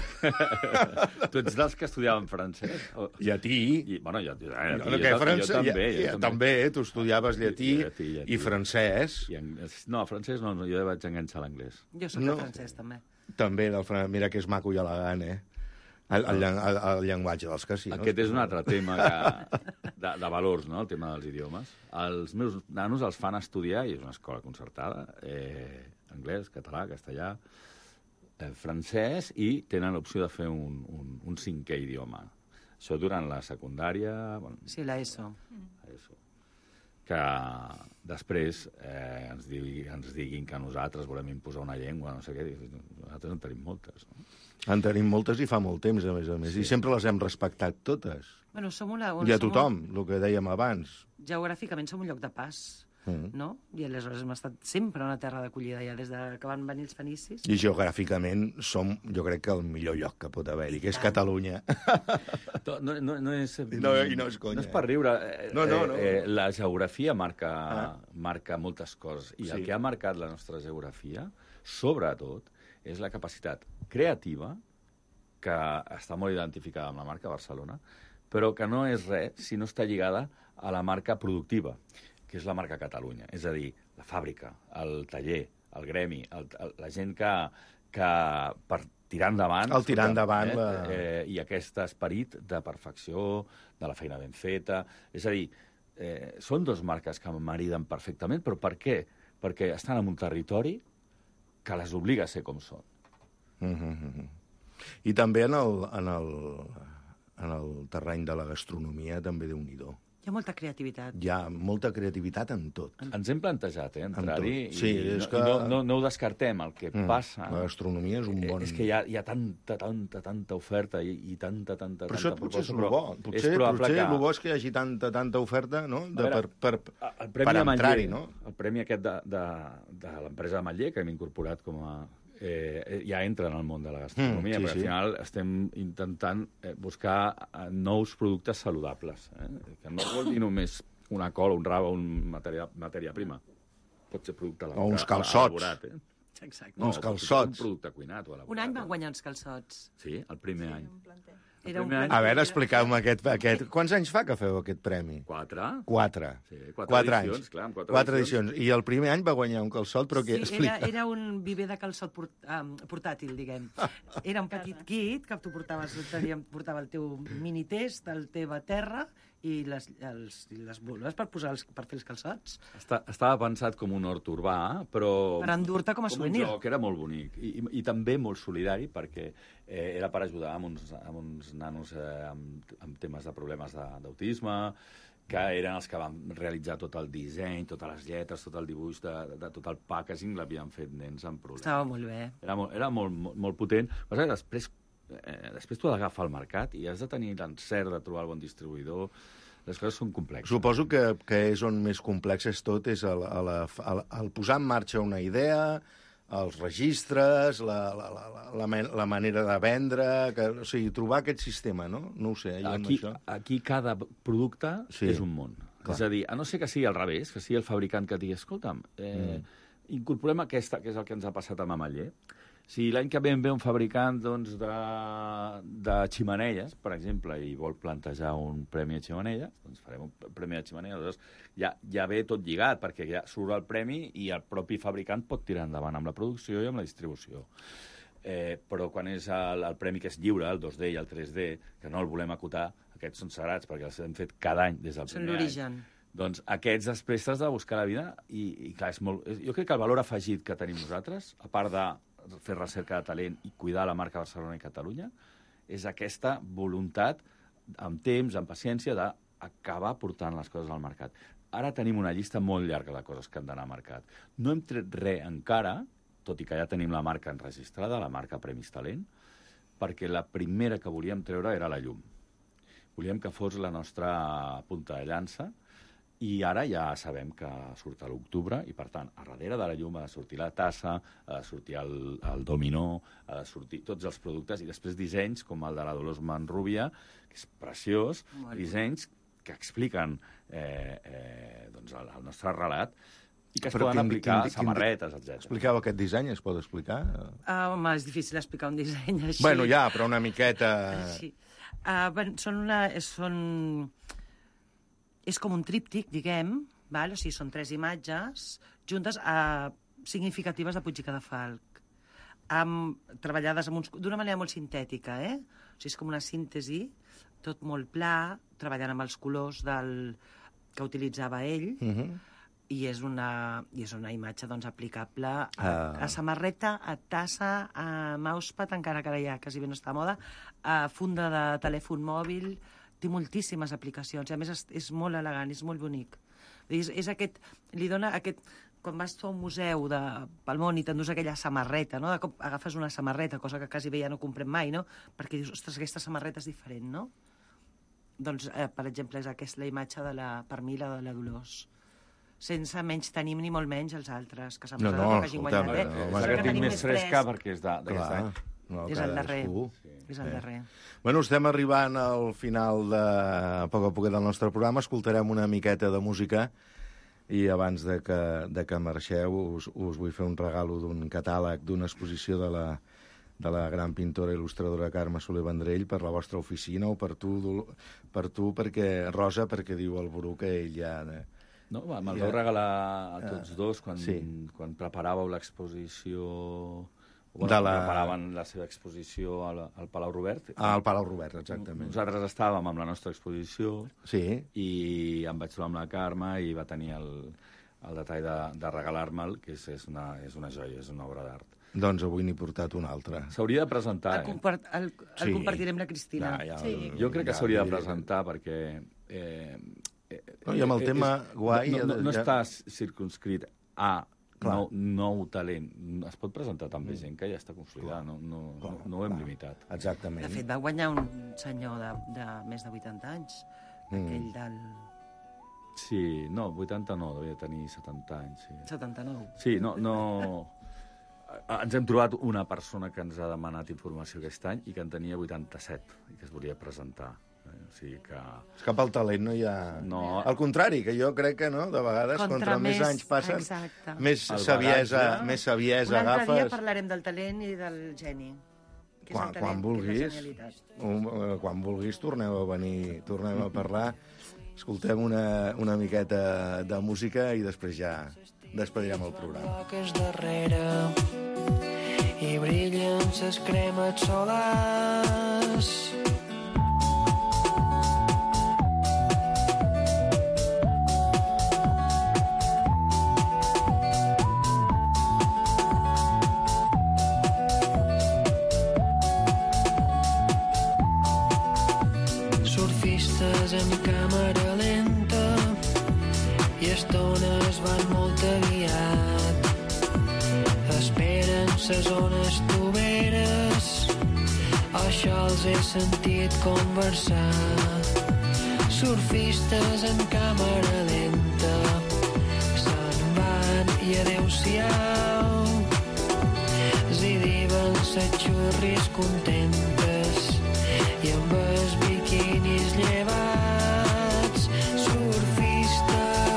Tu ets dels que estudiaven francès? Llatí. Bueno, jo també. També, tu estudiaves llatí i francès. No, francès no, jo vaig enganxar l'anglès. Jo soc de francès, també. També, mira que és maco i elegant, el llenguatge dels casinos. Aquest és un altre tema de valors, no?, el tema dels idiomes. Els meus nanos els fan estudiar, i és una escola concertada, anglès, català, castellà, francès, i tenen l'opció de fer un cinquè idioma. Això durant la secundària... Bueno, sí, l'ESO. Que després ens diguin que nosaltres volem imposar una llengua, no sé què, nosaltres en tenim moltes, no? En tenim moltes i fa molt temps, a més. Sí. I sempre les hem respectat totes. Bueno, I a tothom, el que dèiem abans. Geogràficament som un lloc de pas, no? I aleshores hem estat sempre una terra d'acollida, ja des que van venir els fenicis. I geogràficament som, jo crec que el millor lloc que pot haver-hi, que és Catalunya. No és... No és conya. No és per riure. No. La geografia marca moltes coses. I el que ha marcat la nostra geografia, sobretot, és la capacitat creativa, que està molt identificada amb la marca Barcelona, però que no és res si no està lligada a la marca productiva, que és la marca Catalunya. És a dir, la fàbrica, el taller, el gremi, la gent que per tirar endavant... El tirar endavant. I aquest esperit de perfecció, de la feina ben feta... És a dir, són dues marques que mariden perfectament, però per què? Perquè estan en un territori que les obliga a ser com són. I també en el terreny de la gastronomia també Déu-n'hi-do. Hi ha molta creativitat. Hi ha molta creativitat en tot. Ens hem plantejat, entrar-hi, sí, i no ho descartem. El que passa... La gastronomia és un bon... És que hi ha tanta oferta i tanta però això potser és el bo. Potser el bo és que hi hagi tanta oferta, no?, per entrar-hi, no? El premi aquest de l'empresa de Matller, que hem incorporat com a... ja entra en el món de la gastronomia, perquè al final estem intentant buscar nous productes saludables, que no vol dir només una col, un rave o una matèria prima. Pot ser producte elaborat. O uns calçots. Exacte. Uns calçots. Un producte cuinat o elaborat. Un any van guanyar uns calçots. Sí, el primer any. A veure, expliqueu-me aquest... Quants anys fa que feu aquest premi? 4. 4. Sí, 4 edicions, anys. Clar, 4 edicions. I el primer any va guanyar un calçot, però què? Sí, era un viver de calçot portàtil, diguem. Era un petit kit que tu portava el teu minitest, el teva terra i les boles per fer els calçots. Estava pensat com un hort urbà, però... Per endur-te com a souvenir. Com un joc, era molt bonic. I també molt solidari, perquè era per ajudar amb uns nanos amb temes de problemes d'autisme, que eren els que van realitzar tot el disseny, totes les lletres, tot el dibuix, de tot el packaging, l'havien fet nens amb problemes. Estava molt bé. Era molt potent. Però després tu has d'agafar el mercat i has de tenir l'encert de trobar el bon distribuïdor. Les coses són complexes. Suposo que és on més complex és tot, és el posar en marxa una idea, els registres, la manera de vendre, o sigui, trobar aquest sistema, no? No ho sé. Aquí cada producte és un món. Clar. És a dir, a no ser que sigui al revés, que sigui el fabricant que digui, escolta'm, incorporem aquesta, que és el que ens ha passat amb Matller. Si l'any que ve un fabricant de ximeneies, per exemple, i vol plantejar un premi a ximeneies, doncs farem un premi a ximeneies. Aleshores, ja ve tot lligat, perquè ja surt el premi i el propi fabricant pot tirar endavant amb la producció i amb la distribució. Però quan és el premi que és lliure, el 2D i el 3D, que no el volem acotar, aquests són sagrats perquè els hem fet cada any des del primer any. Són l'origen. Doncs aquests després t'has de buscar la vida i clar, jo crec que el valor afegit que tenim nosaltres, a part de fer recerca de talent i cuidar la marca Barcelona i Catalunya, és aquesta voluntat, amb temps, amb paciència, d'acabar portant les coses al mercat. Ara tenim una llista molt llarga de coses que han d'anar al mercat. No hem tret res encara, tot i que ja tenim la marca enregistrada, la marca Premis Talent, perquè la primera que volíem treure era la llum. Volíem que fos la nostra punta de llança, i ara ja sabem que surt a l'octubre i, per tant, a darrere de la llum ha de sortir la tassa, ha de sortir el dominó, ha de sortir tots els productes i després dissenys com el de la Dolors Manrubia, que és preciós, dissenys que expliquen el nostre relat i que es poden aplicar a samarretes, etc. Expliqueu aquest disseny, es pot explicar? Home, és difícil explicar un disseny així. Bueno, ja, però una miqueta... És com un tríptic, diguem, o sigui, són 3 imatges juntes significatives de Puig i Cadafalch. treballades d'una manera molt sintètica, O sigui, és com una síntesi, tot molt pla, treballant amb els colors que utilitzava ell, i és una imatge doncs, aplicable a samarreta, a tassa, a mousepad, encara que ara ja quasi bé no està a moda, a funda de telèfon mòbil, té moltíssimes aplicacions, i a més és molt elegant, és molt bonic. És aquest, li dona aquest... Quan vas a un museu pel món i t'endús aquella samarreta, no? De cop agafes una samarreta, cosa que quasi bé ja no comprem mai, no? Perquè dius, ostres, aquesta samarreta és diferent, no? Doncs, per exemple, és la imatge per mi, la de la Dolors. Sense menys tenim ni molt menys els altres, que s'han posat que hagin guanyat, És la que tinc més fresca perquè és d'aquest any. És el darrer. És el darrer. Bueno, estem arribant al final a poc a poc del nostre programa. Escoltarem una miqueta de música i abans de que marxeu us vull fer un regalo d'un catàleg d'una exposició de la gran pintora i il·lustradora Carme Soler Vendrell per la vostra oficina o per tu perquè, Rosa, perquè diu el Bru que ell ja... No, me'l vau regalar a tots dos quan preparàveu l'exposició... preparaven la seva exposició al Palau Robert. Al Palau Robert, exactament. Nosaltres estàvem amb la nostra exposició i em vaig trobar amb la Carme i va tenir el detall de regalar-me'l, que és una joia, és una obra d'art. Doncs avui n'he portat un altre. S'hauria de presentar, El compartirem la Cristina. Jo crec que s'hauria de presentar perquè... I amb el tema guai... No està circunscrit a nou talent. Es pot presentar també gent que ja està consolidada, no ho hem limitat. Exactament. De fet, va guanyar un senyor de més de 80 anys, aquell del... Sí, no, 80 no, devia tenir 70 anys. 79. Sí, no... Ens hem trobat una persona que ens ha demanat informació aquest any i que en tenia 87 i que es volia presentar. O sigui que... És que pel talent no hi ha... No. Al contrari, que jo crec que no, de vegades, contra més anys passen, més saviesa agafes... Un altre dia parlarem del talent i del geni. Quan vulguis, torneu a venir, tornem a parlar, escoltem una miqueta de música i després ja despedirem el programa. I brillen ses cremes solars. En càmera lenta i estones van molt aviat. Esperen ses ones toveres, això els he sentit conversar. Surfistes en càmera lenta se'n van i adeu-siau. Zidiven ses xurris contentes i amb els biquinis llevats. Surfistes,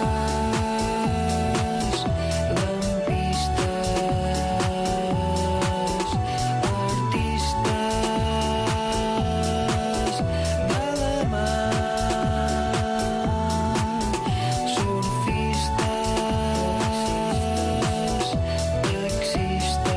lampistes, artistes de la mà. Surfistes, taxistes,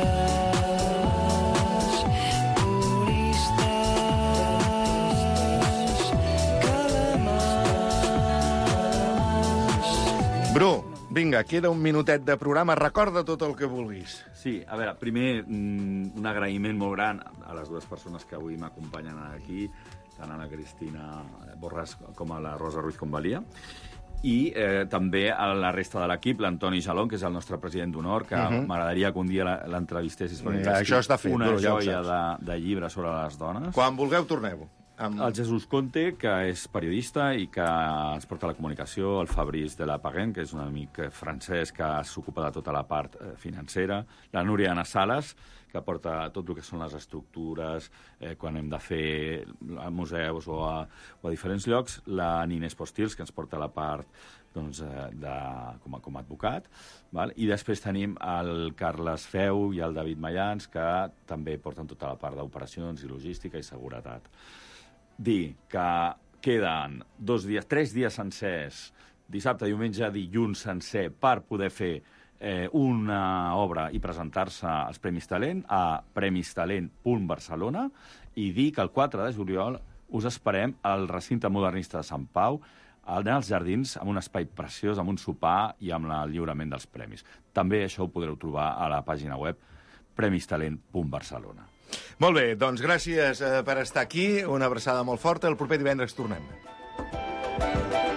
Bru, vinga, queda un minutet de programa. Recorda tot el que vulguis. Sí, a veure, primer un agraïment molt gran a les dues persones que avui m'acompanyen aquí, tant a la Cristina Borràs com a la Rosa Ruiz Convalia, i també a la resta de l'equip, l'Antoni Jalón, que és el nostre president d'honor, que m'agradaria que un dia l'entrevistessis. Això està fet, una joia de llibre sobre les dones. Quan vulgueu, torneu. El Jesús Conte, que és periodista i que ens porta la comunicació, el Fabrice de la Paguen, que és un amic francès que s'ocupa de tota la part financera, la Núria Ana Sales, que porta tot el que són les estructures, quan hem de fer a museus o a diferents llocs, la Ninés Postils, que ens porta la part doncs, com a advocat, val? I després tenim el Carles Feu i el David Mayans, que també porten tota la part d'operacions i logística i seguretat. Dir que queden 3 dies sencers, dissabte, diumenge, dilluns sencer, per poder fer una obra i presentar-se als Premis Talent a premistalent.barcelona i dir que el 4 de juliol us esperem al recinte modernista de Sant Pau, als jardins, amb un espai preciós, amb un sopar i amb el lliurament dels premis. També això ho podreu trobar a la pàgina web premistalent.barcelona. Molt bé, doncs gràcies per estar aquí. Una abraçada molt forta. El proper divendres tornem.